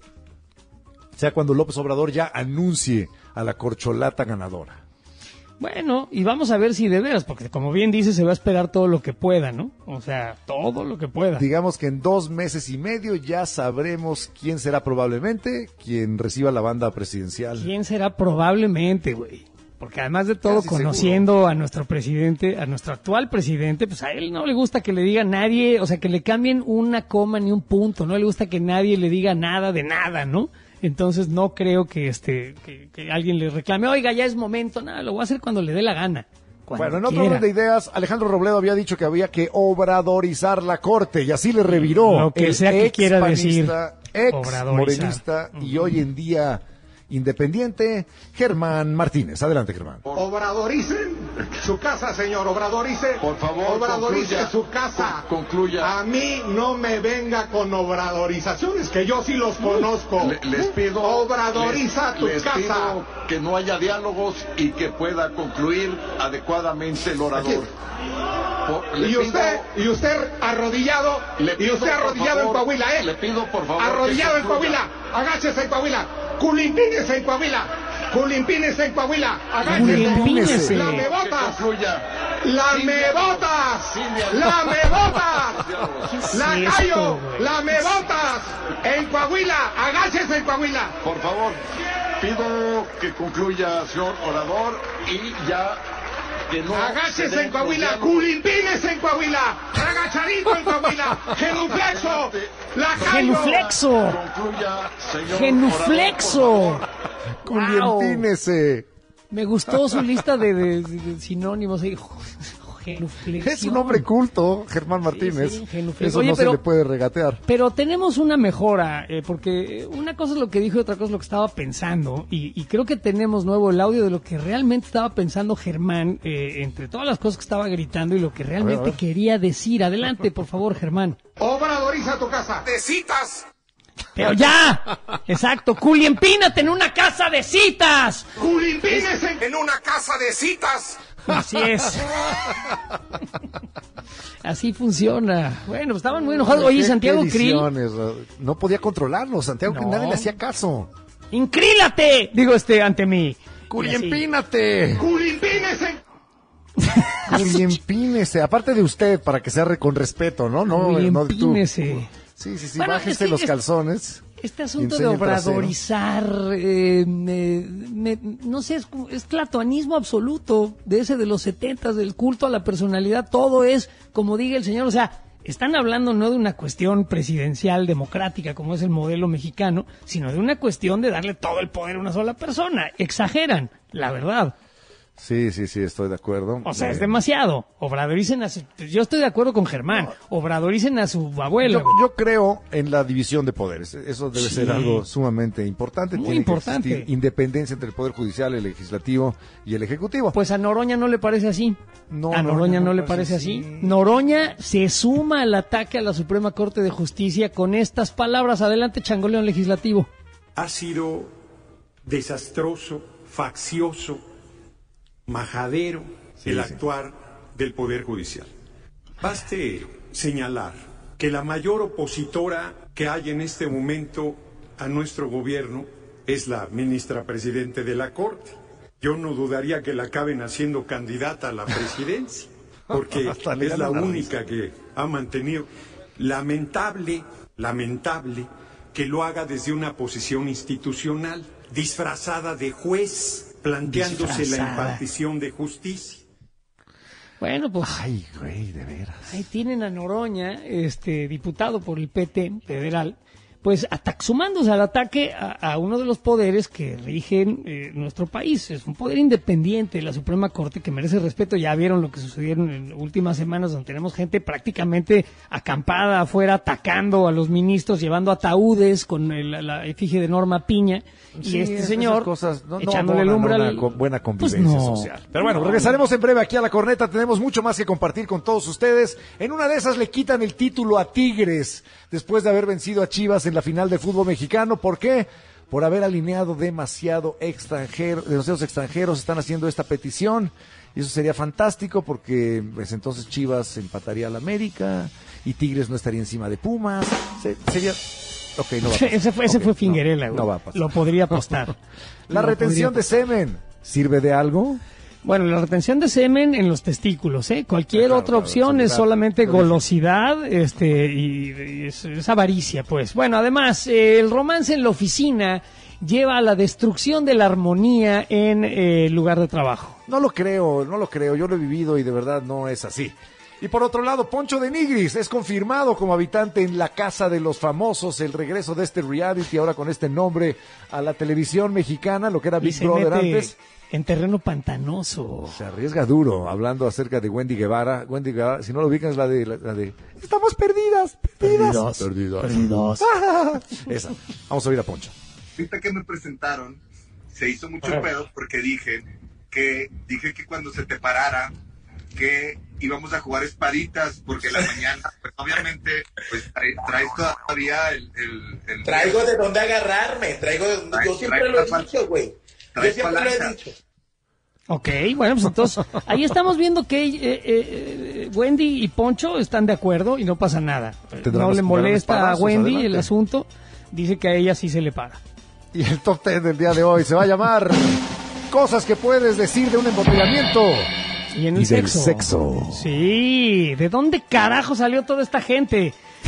sea cuando López Obrador ya anuncie a la corcholata ganadora. Bueno, y vamos a ver si de veras, porque como bien dice, se va a esperar todo lo que pueda, ¿no? O sea, todo lo que pueda. Digamos que en dos meses y medio ya sabremos quién será probablemente quien reciba la banda presidencial. ¿Quién será probablemente, güey? Porque además de todo, Casi conociendo a nuestro presidente, a nuestro actual presidente, pues a él no le gusta que le diga nadie, o sea, que le cambien una coma ni un punto, no le gusta que nadie le diga nada de nada, ¿no? Entonces no creo que este que, que alguien le reclame, oiga, ya es momento, nada, lo voy a hacer cuando le dé la gana. Cuando Bueno, en otro quiera. orden de ideas, Alejandro Robledo había dicho que había que obradorizar la corte y así le reviró. Lo que el sea que ex quiera panista, decir, ex obradorizar. morenista y hoy en día independiente, Germán Martínez. Adelante, Germán. Obradoricen su casa, señor. Obradorice. Por favor, Obradorice concluya. su casa. Con- concluya. A mí no me venga con obradorizaciones, que yo sí los conozco. Le- les pido, Obradoriza les- tu les casa. pido que no haya diálogos y que pueda concluir adecuadamente el orador. Por- le Y usted, pido- y usted arrodillado, Le y pido, usted por arrodillado favor, en Coahuila, ¿eh? le pido, por favor, Arrodillado que en concluya. Coahuila, agáchese en Coahuila, culimpínese en Coahuila, culimpínese en Coahuila, agáchese. Culimpínese. Lamebotas, Que concluya. lamebotas, lamebotas, lacayo, lamebotas, en Coahuila, agáchese en Coahuila. Por favor, pido que concluya, señor orador, y ya que no... se Agáchese den en Coahuila, los diálogos. culimpínese en Coahuila, agachadito en Coahuila, genuflexo, lacayo. Genuflexo. Concluya, señor Genuflexo. orador, por favor. Culiempínese. Me gustó su lista de, de- de sinónimos ahí. Genuflexión. Es un hombre culto, Germán Martínez. sí, genuflexión. Eso Oye, no pero- se le puede regatear. Pero tenemos una mejora, eh, porque una cosa es lo que dijo y otra cosa es lo que estaba pensando, y, y creo que tenemos nuevo el audio de lo que realmente estaba pensando Germán, eh, entre todas las cosas que estaba gritando y lo que realmente a ver. quería decir. Adelante, por favor, Germán. Obradoriza tu casa. De citas. ¡Pero ya! Exacto, culiempínate en una casa de citas. Culimpínese en una casa de citas. Así es. Así funciona. Bueno, estaban muy enojados. Oye, ¿Qué- Santiago qué Krill, ediciones? No podía controlarlo, Santiago, que No. nadie le hacía caso. ¡incrílate! Digo este ante mí. ¡Culiempínate! Culimpínese. Culiempínese, aparte de usted, para que sea re- con respeto, ¿no? No, no de tú. Culiempínese. Sí, sí, sí, Bueno, bájese es que los es- calzones. Este y asunto de enseñe el trasero. obradorizar, eh, me- me- no sé, es, como- es platonismo absoluto, de ese de los setentas, del culto a la personalidad, todo es como diga el señor, o sea, están hablando no de una cuestión presidencial democrática como es el modelo mexicano, sino de una cuestión de darle todo el poder a una sola persona, exageran, la verdad. Sí, sí, sí, estoy de acuerdo. O sea, Eh, es demasiado. Obradoricen a su... Yo estoy de acuerdo con Germán. Obradoricen a su abuelo. Yo, yo creo en la división de poderes. Eso debe Sí. ser algo sumamente importante. Muy Tiene importante. que existir independencia entre el Poder Judicial, el Legislativo y el Ejecutivo. Pues a Noroña no le parece así. No, a Noroña no, no le parece parece así. Noroña se suma al ataque a la Suprema Corte de Justicia con estas palabras. Adelante, changoleón legislativo. Ha sido desastroso, faccioso, majadero Sí, el sí. actuar del Poder Judicial. Baste señalar que la mayor opositora que hay en este momento a nuestro gobierno es la ministra presidente de la Corte. Yo no dudaría que la acaben haciendo candidata a la presidencia, porque es la única que ha mantenido. Lamentable, lamentable que lo haga desde una posición institucional, disfrazada de juez, planteándose disfrazada. La impartición de justicia. Bueno, pues... Ay, güey, de veras. Ahí tienen a Noroña, este, diputado por el P T federal, pues ata- sumándose al ataque a, a uno de los poderes que rigen eh, nuestro país. Es un poder independiente, la Suprema Corte, que merece respeto. Ya vieron lo que sucedieron en últimas semanas, donde tenemos gente prácticamente acampada afuera, atacando a los ministros, llevando ataúdes con el, la efigie de Norma Piña. Sí, y este señor cosas no, no echándole el umbral. Una co- buena convivencia pues no, social. Pero bueno, no. regresaremos en breve aquí a La Corneta. Tenemos mucho más que compartir con todos ustedes. En una de esas le quitan el título a Tigres después de haber vencido a Chivas en la final del fútbol mexicano. ¿Por qué? Por haber alineado demasiado extranjero, demasiados extranjeros están haciendo esta petición. Y eso sería fantástico porque pues, entonces Chivas empataría al América y Tigres no estaría encima de Pumas. Se, sería... Okay, no va a pasar. Ese fue, ese okay, fue Finguerela, no, güey. no va a pasar. Lo podría apostar. La Lo retención podría de semen, ¿sirve de algo? Bueno, la retención de semen en los testículos, ¿eh? Cualquier claro, otra claro, opción claro, es claro. solamente golosidad, este, y, y es, es avaricia, pues. Bueno, además, eh, el romance en la oficina lleva a la destrucción de la armonía en eh, el lugar de trabajo. No lo creo, no lo creo, yo lo he vivido y de verdad no es así. Y por otro lado, Poncho de Nigris es confirmado como habitante en la Casa de los Famosos, el regreso de este reality ahora con este nombre a la televisión mexicana, lo que era Y Big se Brother mete antes. en terreno pantanoso. Se arriesga duro, hablando acerca de Wendy Guevara. Wendy Guevara, si no lo ubican, es la de... La, la de estamos perdidas, perdidas. Perdidos, Perdidas. Esa. Vamos a oír a Poncho. Ahorita que me presentaron, se hizo mucho pedo porque dije que, dije que cuando se te parara, que íbamos a jugar espaditas, porque la mañana, pues obviamente, pues traes, traes todavía el, el, el... Traigo de dónde agarrarme, traigo de... Traes, yo siempre lo he dicho, güey. Yo siempre lo he dicho. Ok, bueno, pues entonces, ahí estamos viendo que eh, eh, Wendy y Poncho están de acuerdo y no pasa nada. No le molesta a Wendy adelante. El asunto, dice que a ella sí se le para. Y el top ten del día de hoy se va a llamar Cosas que puedes decir de un embotellamiento. Y en el y sexo. Del sexo. Sí, ¿de dónde carajo salió toda esta gente?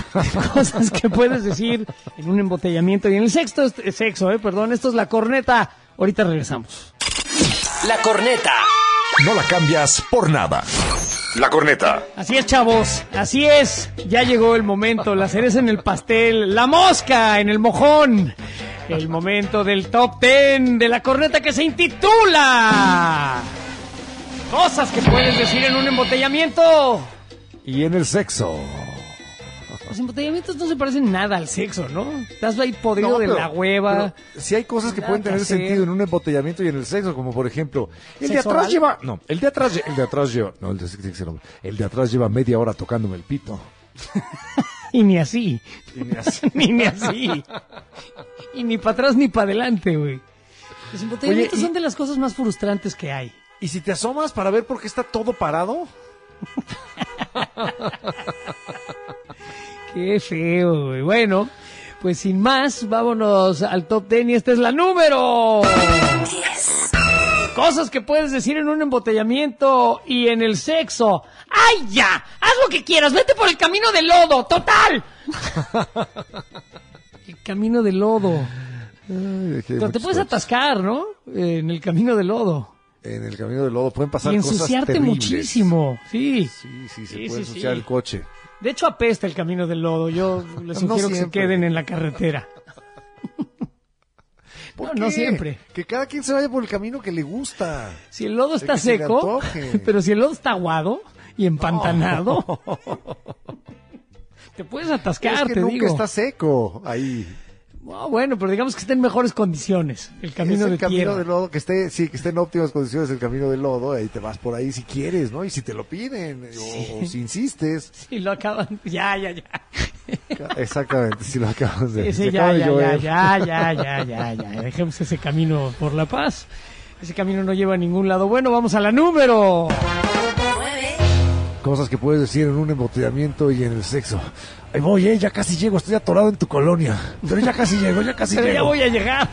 Cosas que puedes decir en un embotellamiento y en el sexo, eh, sexo, eh, perdón, esto es La Corneta. Ahorita regresamos. La Corneta. No la cambias por nada. La Corneta. Así es, chavos, así es. Ya llegó el momento, la cereza en el pastel, la mosca en el mojón. El momento del top ten de La Corneta que se intitula Cosas que puedes decir en un embotellamiento. Y en el sexo. Los embotellamientos no se parecen nada al sexo, ¿no? Estás ahí podrido No, de pero- la hueva. pero sí hay cosas que Nada pueden que tener hacer. sentido en un embotellamiento y en el sexo, como por ejemplo, el de ¿Sexo atrás oral? lleva, no, el de atrás, lle- el de atrás lleva, no, el de, tiene que ser hombre. El de atrás lleva media hora tocándome el pito. Y ni así. Y ni así. ni, ni así. Y ni para atrás ni para adelante, güey. Los embotellamientos Oye, y- son de las cosas más frustrantes que hay. ¿Y si te asomas para ver por qué está todo parado? Qué feo, güey. Bueno, pues sin más, vámonos al top ten y esta es la número diez. Cosas que puedes decir en un embotellamiento y en el sexo. ¡Ay, ya! ¡Haz lo que quieras! ¡Vete por el camino del lodo! ¡Total! El camino del lodo. Ay, Pero te puedes atascar, ¿no? Eh, En el camino del lodo. En el camino del lodo pueden pasar Y cosas ensuciarte terribles. muchísimo. Sí. Sí, sí, se Sí, puede sí, ensuciar sí. el coche. De hecho, apesta el camino del lodo. Yo les No sugiero que se siempre. queden en la carretera. ¿Por No, qué? no siempre. Que cada quien se vaya por el camino que le gusta. Si el lodo De está que se le seco, antoje. pero si el lodo está aguado y empantanado, te puedes atascar, Es que te nunca digo. está seco ahí. No, bueno, pero digamos que esté en mejores condiciones el camino es el de camino tierra. de lodo, que esté, sí, que esté en óptimas condiciones el camino del lodo, ahí te vas por ahí si quieres, ¿no? Y si te lo piden, o, o si insistes. Si lo acaban, ya, ya, ya. Exactamente, si lo acabas de Ese si ya, acaba de ya, ya, llover. ya, ya, ya, ya, ya. Dejemos ese camino por la paz. Ese camino no lleva a ningún lado. Bueno, vamos a la número. Cosas que puedes decir en un embotellamiento y en el sexo. Ahí voy, eh, ya casi llego, estoy atorado en tu colonia. Pero ya casi llego, ya casi Pero llego. ya voy a llegar.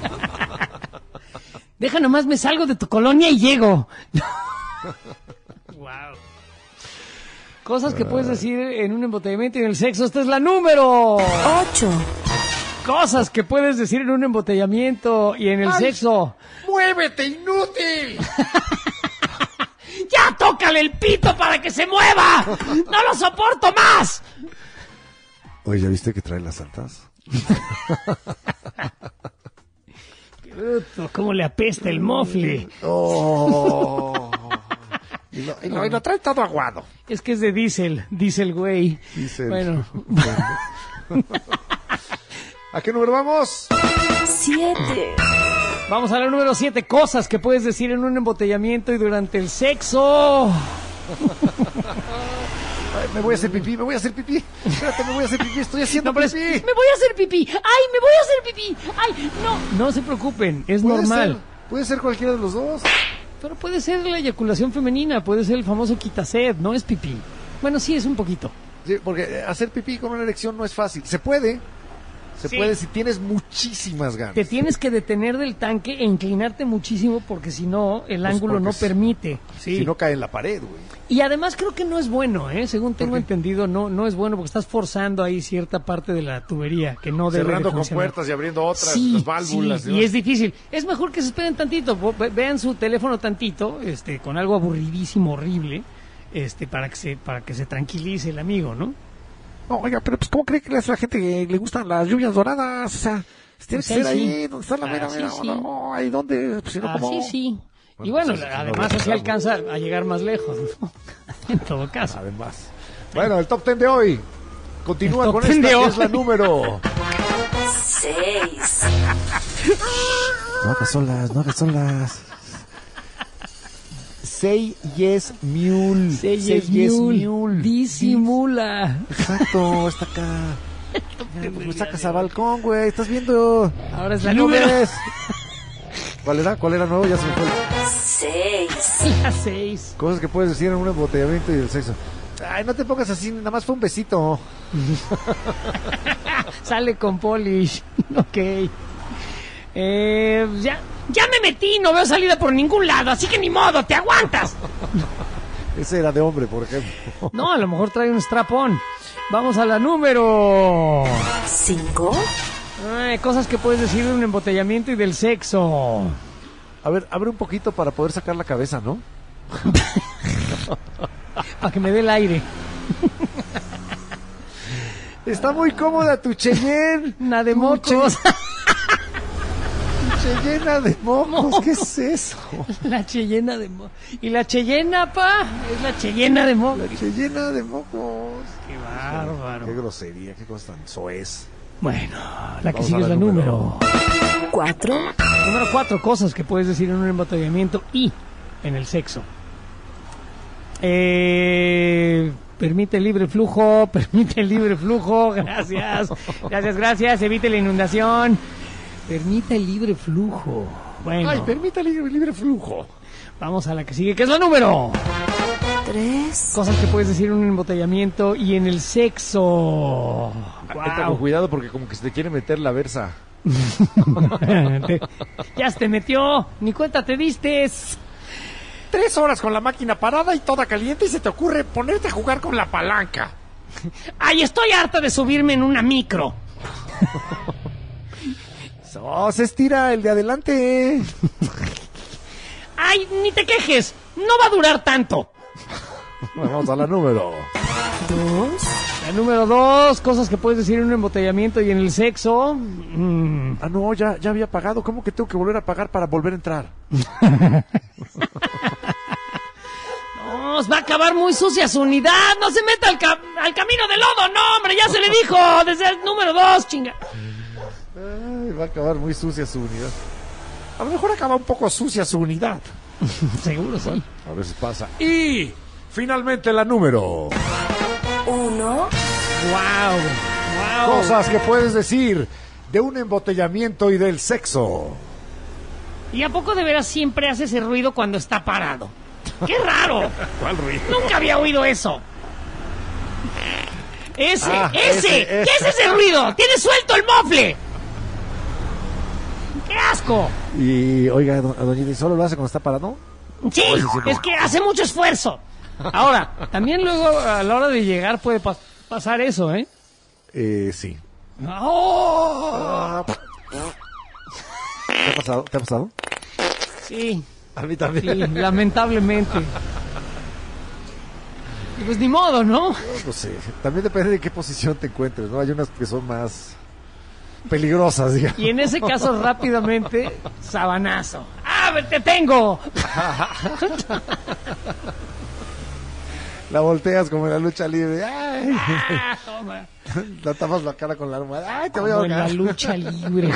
Deja nomás, me salgo de tu colonia y llego. Wow. Cosas que puedes decir en un embotellamiento y en el sexo. Esta es la número ocho. Cosas que puedes decir en un embotellamiento y en el Ay, sexo. ¡Muévete, inútil! ¡Ya tócale el pito para que se mueva! ¡No lo soporto más! Oye, ¿ya viste que trae las altas? Qué bruto, cómo le apesta el mofle. Oh. Y lo, y, lo, y lo trae todo aguado. Es que es de diésel, diésel güey. Diésel. Bueno. ¿A qué número vamos? Siete. Vamos a la número siete. Cosas que puedes decir en un embotellamiento y durante el sexo. Ay, me voy a hacer pipí, me voy a hacer pipí. Espérate, me voy a hacer pipí, estoy haciendo No, pero es- pipí. me voy a hacer pipí. ¡Ay, me voy a hacer pipí! ¡Ay, no! No se preocupen, es Puede normal. ser, puede ser cualquiera de los dos. Pero puede ser la eyaculación femenina, puede ser el famoso quitased, no es pipí. Bueno, sí, es un poquito. Sí, porque hacer pipí con una erección no es fácil. Se puede, se Sí. puede si tienes muchísimas ganas. Te tienes que detener del tanque e inclinarte muchísimo porque si no, el Pues ángulo porque no si- permite. Sí. Si no cae en la pared, güey. Y además creo que no es bueno, ¿eh? Según tengo entendido, no no es bueno porque estás forzando ahí cierta parte de la tubería que no debe de Cerrando con funcionar. puertas y abriendo otras, Sí, las válvulas. sí, ¿no? y es difícil. Es mejor que se esperen tantito, vo- ve- vean su teléfono tantito, este, con algo aburridísimo, horrible, este, para que se para que se tranquilice el amigo, ¿no? No, oiga, pero pues ¿cómo cree que le hace a la gente que le gustan las lluvias doradas? O sea, tiene Pues que ahí ser ahí, sí. donde está la mera, Así mera, sí. no, ahí donde, pues si no, como... Así sí. Y Bueno, bueno, pues, es- además no, así no, alcanza a llegar más lejos, ¿no? En todo caso. Además. Bueno, el top ten de hoy. Continúa El top con ten esta de que hoy. es la número. Seis. No hagas solas, no hagas solas. Say yes, mule. Say yes, mule. Disimula. Exacto, está acá. Ya, pues me sacas al balcón, güey. ¿Estás viendo? Ahora es la ¿Y no número ves? ¿Cuál era? ¿Cuál era nuevo? Ya se me fue. Seis. La seis. Cosas que puedes decir en un embotellamiento y el sexo. Ay, no te pongas así, nada más fue un besito. Sale con polish. Ok. Eh, ya, ya me metí, no veo salida por ningún lado, así que ni modo, te aguantas. Ese era de hombre, por ejemplo. No, a lo mejor trae un strap-on. Vamos a la número Cinco. Ay, cosas que puedes decir de un embotellamiento y del sexo. A ver, abre un poquito para poder sacar la cabeza, ¿no? Para que me dé el aire. Está muy cómoda tu Cheyenne. Una de Tu mocos. Cheyenne de mocos, ¿qué es eso? La cheyena de mocos. ¿Y la cheyena, pa? Es la cheyena de mocos. La Cheyenne de mocos. Qué bárbaro. Qué grosería, qué cosa tan soez. Bueno, la que Vamos sigue a es la la número. Cuatro. Número cuatro, cosas que puedes decir en un embotellamiento y en el sexo. Eh, permite el libre flujo, permite el libre flujo, gracias, gracias, gracias, evite la inundación, permite el libre flujo. Bueno, Ay, permítale libre, libre flujo. vamos a la que sigue, que es la número. Tres. Cosas que puedes decir en un embotellamiento y en el sexo. Entra con Guau. cuidado porque como que se te quiere meter la versa. Te- ya se te metió, ni cuenta te distes. Tres horas con la máquina parada y toda caliente y se te ocurre ponerte a jugar con la palanca. Ay, estoy harta de subirme en una micro. ¡Oh, se estira el de adelante! Ay, ni te quejes, no va a durar tanto. Vamos a la número. Dos. La número dos, cosas que puedes decir en un embotellamiento y en el sexo. Mm. Ah, no, ya, ya había pagado. ¿Cómo que tengo que volver a pagar para volver a entrar? No, va a acabar muy sucia su unidad. No se meta al, ca- al camino del lodo. No, hombre, ya se le dijo. Desde el número dos, chinga. Ay, va a acabar muy sucia su unidad. A lo mejor acaba un poco sucia su unidad. Seguro sí. A ver si pasa. Y finalmente la número. Uno. Wow. Wow. Cosas que puedes decir de un embotellamiento y del sexo. ¿Y a poco de veras siempre hace ese ruido cuando está parado? ¡Qué raro! ¿Cuál ruido? Nunca había oído eso. Ese, Ah, ese, ese, ¿qué ese. es ese ruido? ¡Tiene suelto el mofle! ¡Qué asco! Y, oiga, do- doña Edith, ¿solo lo hace cuando está parado? Sí, Pues sí, sí, es no. que hace mucho esfuerzo. Ahora, también luego a la hora de llegar puede pas- pasar eso, ¿eh? Eh, sí. ¡Oh! ¿Te ha pasado? ¿Te ha pasado? Sí. A mí también. Sí, lamentablemente. Y pues ni modo, ¿no? No sé, también depende de qué posición te encuentres, ¿no? Hay unas que son más peligrosas, digamos. Y en ese caso rápidamente, sabanazo. ¡Ah, te tengo! La volteas como en la lucha libre. ¡Ay! ¡Ah, toma! La tapas la cara con la almohada. ¡Ay, te voy a Como en ahogar! la lucha libre.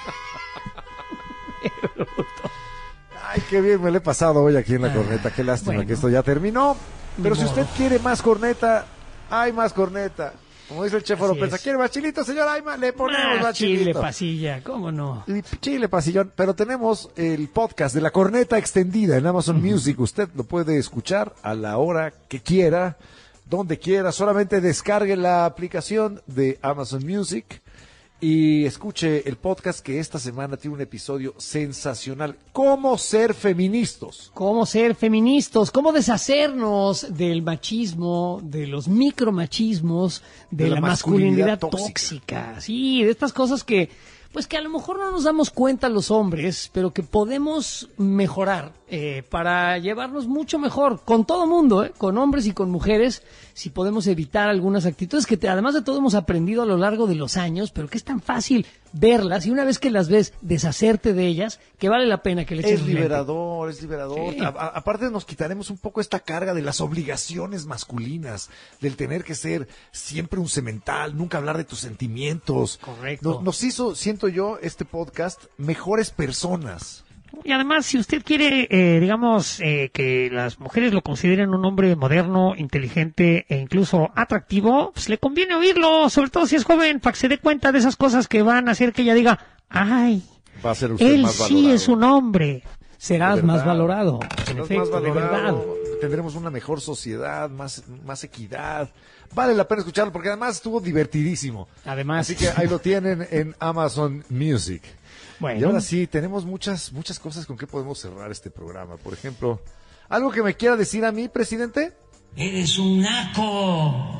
Ay, qué bien me lo he pasado hoy aquí en la corneta. Qué lástima Bueno. que esto ya terminó. Pero Ni si modo. usted quiere más corneta, hay más corneta. Como dice el chef Así Oropesa, es. ¿quiere más chilito, señor Ayma? Le ponemos Más más chile, chilito. pasilla, ¿cómo no? Y chile pasillón, pero tenemos el podcast de la corneta extendida en Amazon Music. Usted lo puede escuchar a la hora que quiera, donde quiera. Solamente descargue la aplicación de Amazon Music y escuche el podcast que esta semana tiene un episodio sensacional. ¿Cómo ser feministas? Cómo ser feministas, cómo deshacernos del machismo, de los micromachismos, de, De la la, masculinidad, masculinidad tóxica. Sí, de estas cosas que, pues que a lo mejor no nos damos cuenta los hombres, pero que podemos mejorar eh, para llevarnos mucho mejor con todo mundo, ¿eh? Con hombres y con mujeres, si podemos evitar algunas actitudes que te- además de todo hemos aprendido a lo largo de los años, pero que es tan fácil verlas y una vez que las ves, deshacerte de ellas, que vale la pena que le eches Es un lente. liberador, es liberador. Sí. A- a- aparte nos quitaremos un poco esta carga de las obligaciones masculinas, del tener que ser siempre un semental, nunca hablar de tus sentimientos. Correcto. No- nos hizo, siento yo, este podcast mejores personas. Y además, si usted quiere, eh, digamos, eh, que las mujeres lo consideren un hombre moderno, inteligente e incluso atractivo, pues le conviene oírlo, sobre todo si es joven, para que se dé cuenta de esas cosas que van a hacer que ella diga, ay, Va a ser usted él más sí valorado. es un hombre. Serás De más verdad. valorado. En Serás efecto, más de verdad. valorado, tendremos una mejor sociedad, más, más equidad. Vale la pena escucharlo porque además estuvo divertidísimo. Además. Así que ahí lo tienen en Amazon Music. Bueno. Y ahora sí, tenemos muchas, muchas cosas con que podemos cerrar este programa. Por ejemplo, ¿algo que me quiera decir a mí, presidente? Eres un naco.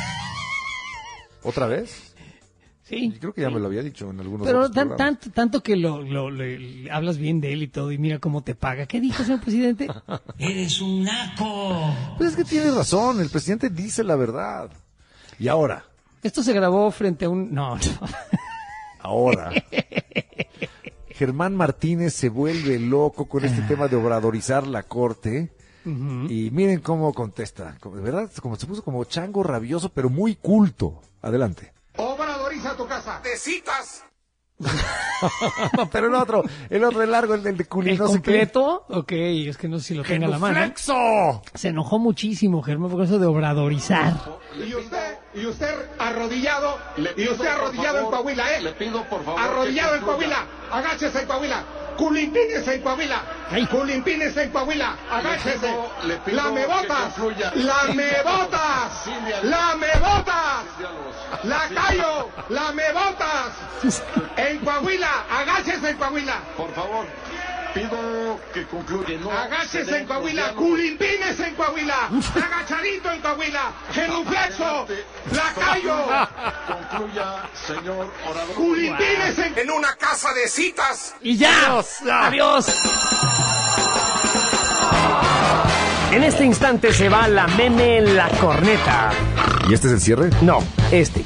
¿Otra vez? Sí. Creo que ya me lo había dicho en algunos Pero otros tan, programas. tanto, tanto que lo, lo- le- le hablas bien de él y todo, y mira cómo te paga. ¿Qué dijo, señor presidente? Eres un naco. Pues es que tiene razón, el presidente dice la verdad. Y ahora, Esto se grabó frente a un... No, no. ahora, Germán Martínez se vuelve loco con este tema de obradorizar la corte. Y miren cómo contesta. Como- De verdad, como se puso como chango rabioso, pero muy culto. Adelante. Obradoriza tu casa. De citas. No, pero el otro, el otro, el largo, el del de ¿El Culi, no sé qué. completo? Ok, es que no sé si lo tenga a la mano. ¡Genuflexo! Se enojó muchísimo, Germán, por eso de obradorizar. Y usted, y usted arrodillado, Le y pido, usted por arrodillado en favor, Coahuila, ¿eh? le pido, por favor, Arrodillado que en concluya. Coahuila, agáchese en Coahuila. Culimpines en Coahuila. Culimpines en Coahuila, agáchese. pido- le pido Lamebotas, que concluya. lamebotas, Silvia, lamebotas. diálogos. Lacayo, lamebotas. En Coahuila, agáchese en Coahuila. Por favor, pido que concluya. No Agáchese se den en Coahuila, los diálogos. culimpines en Coahuila, agachadito en Coahuila, genuflexo, lacayo, Concluya, señor orador. culimpines en... en una casa de citas. ¡Y ya! ¡Adiós! En este instante se va la meme en la corneta. ¿Y este es el cierre? No, este.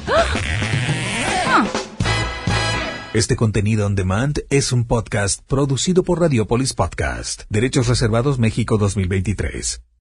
Este contenido on demand es un podcast producido por Radiopolis Podcast. Derechos reservados México dos mil veintitrés.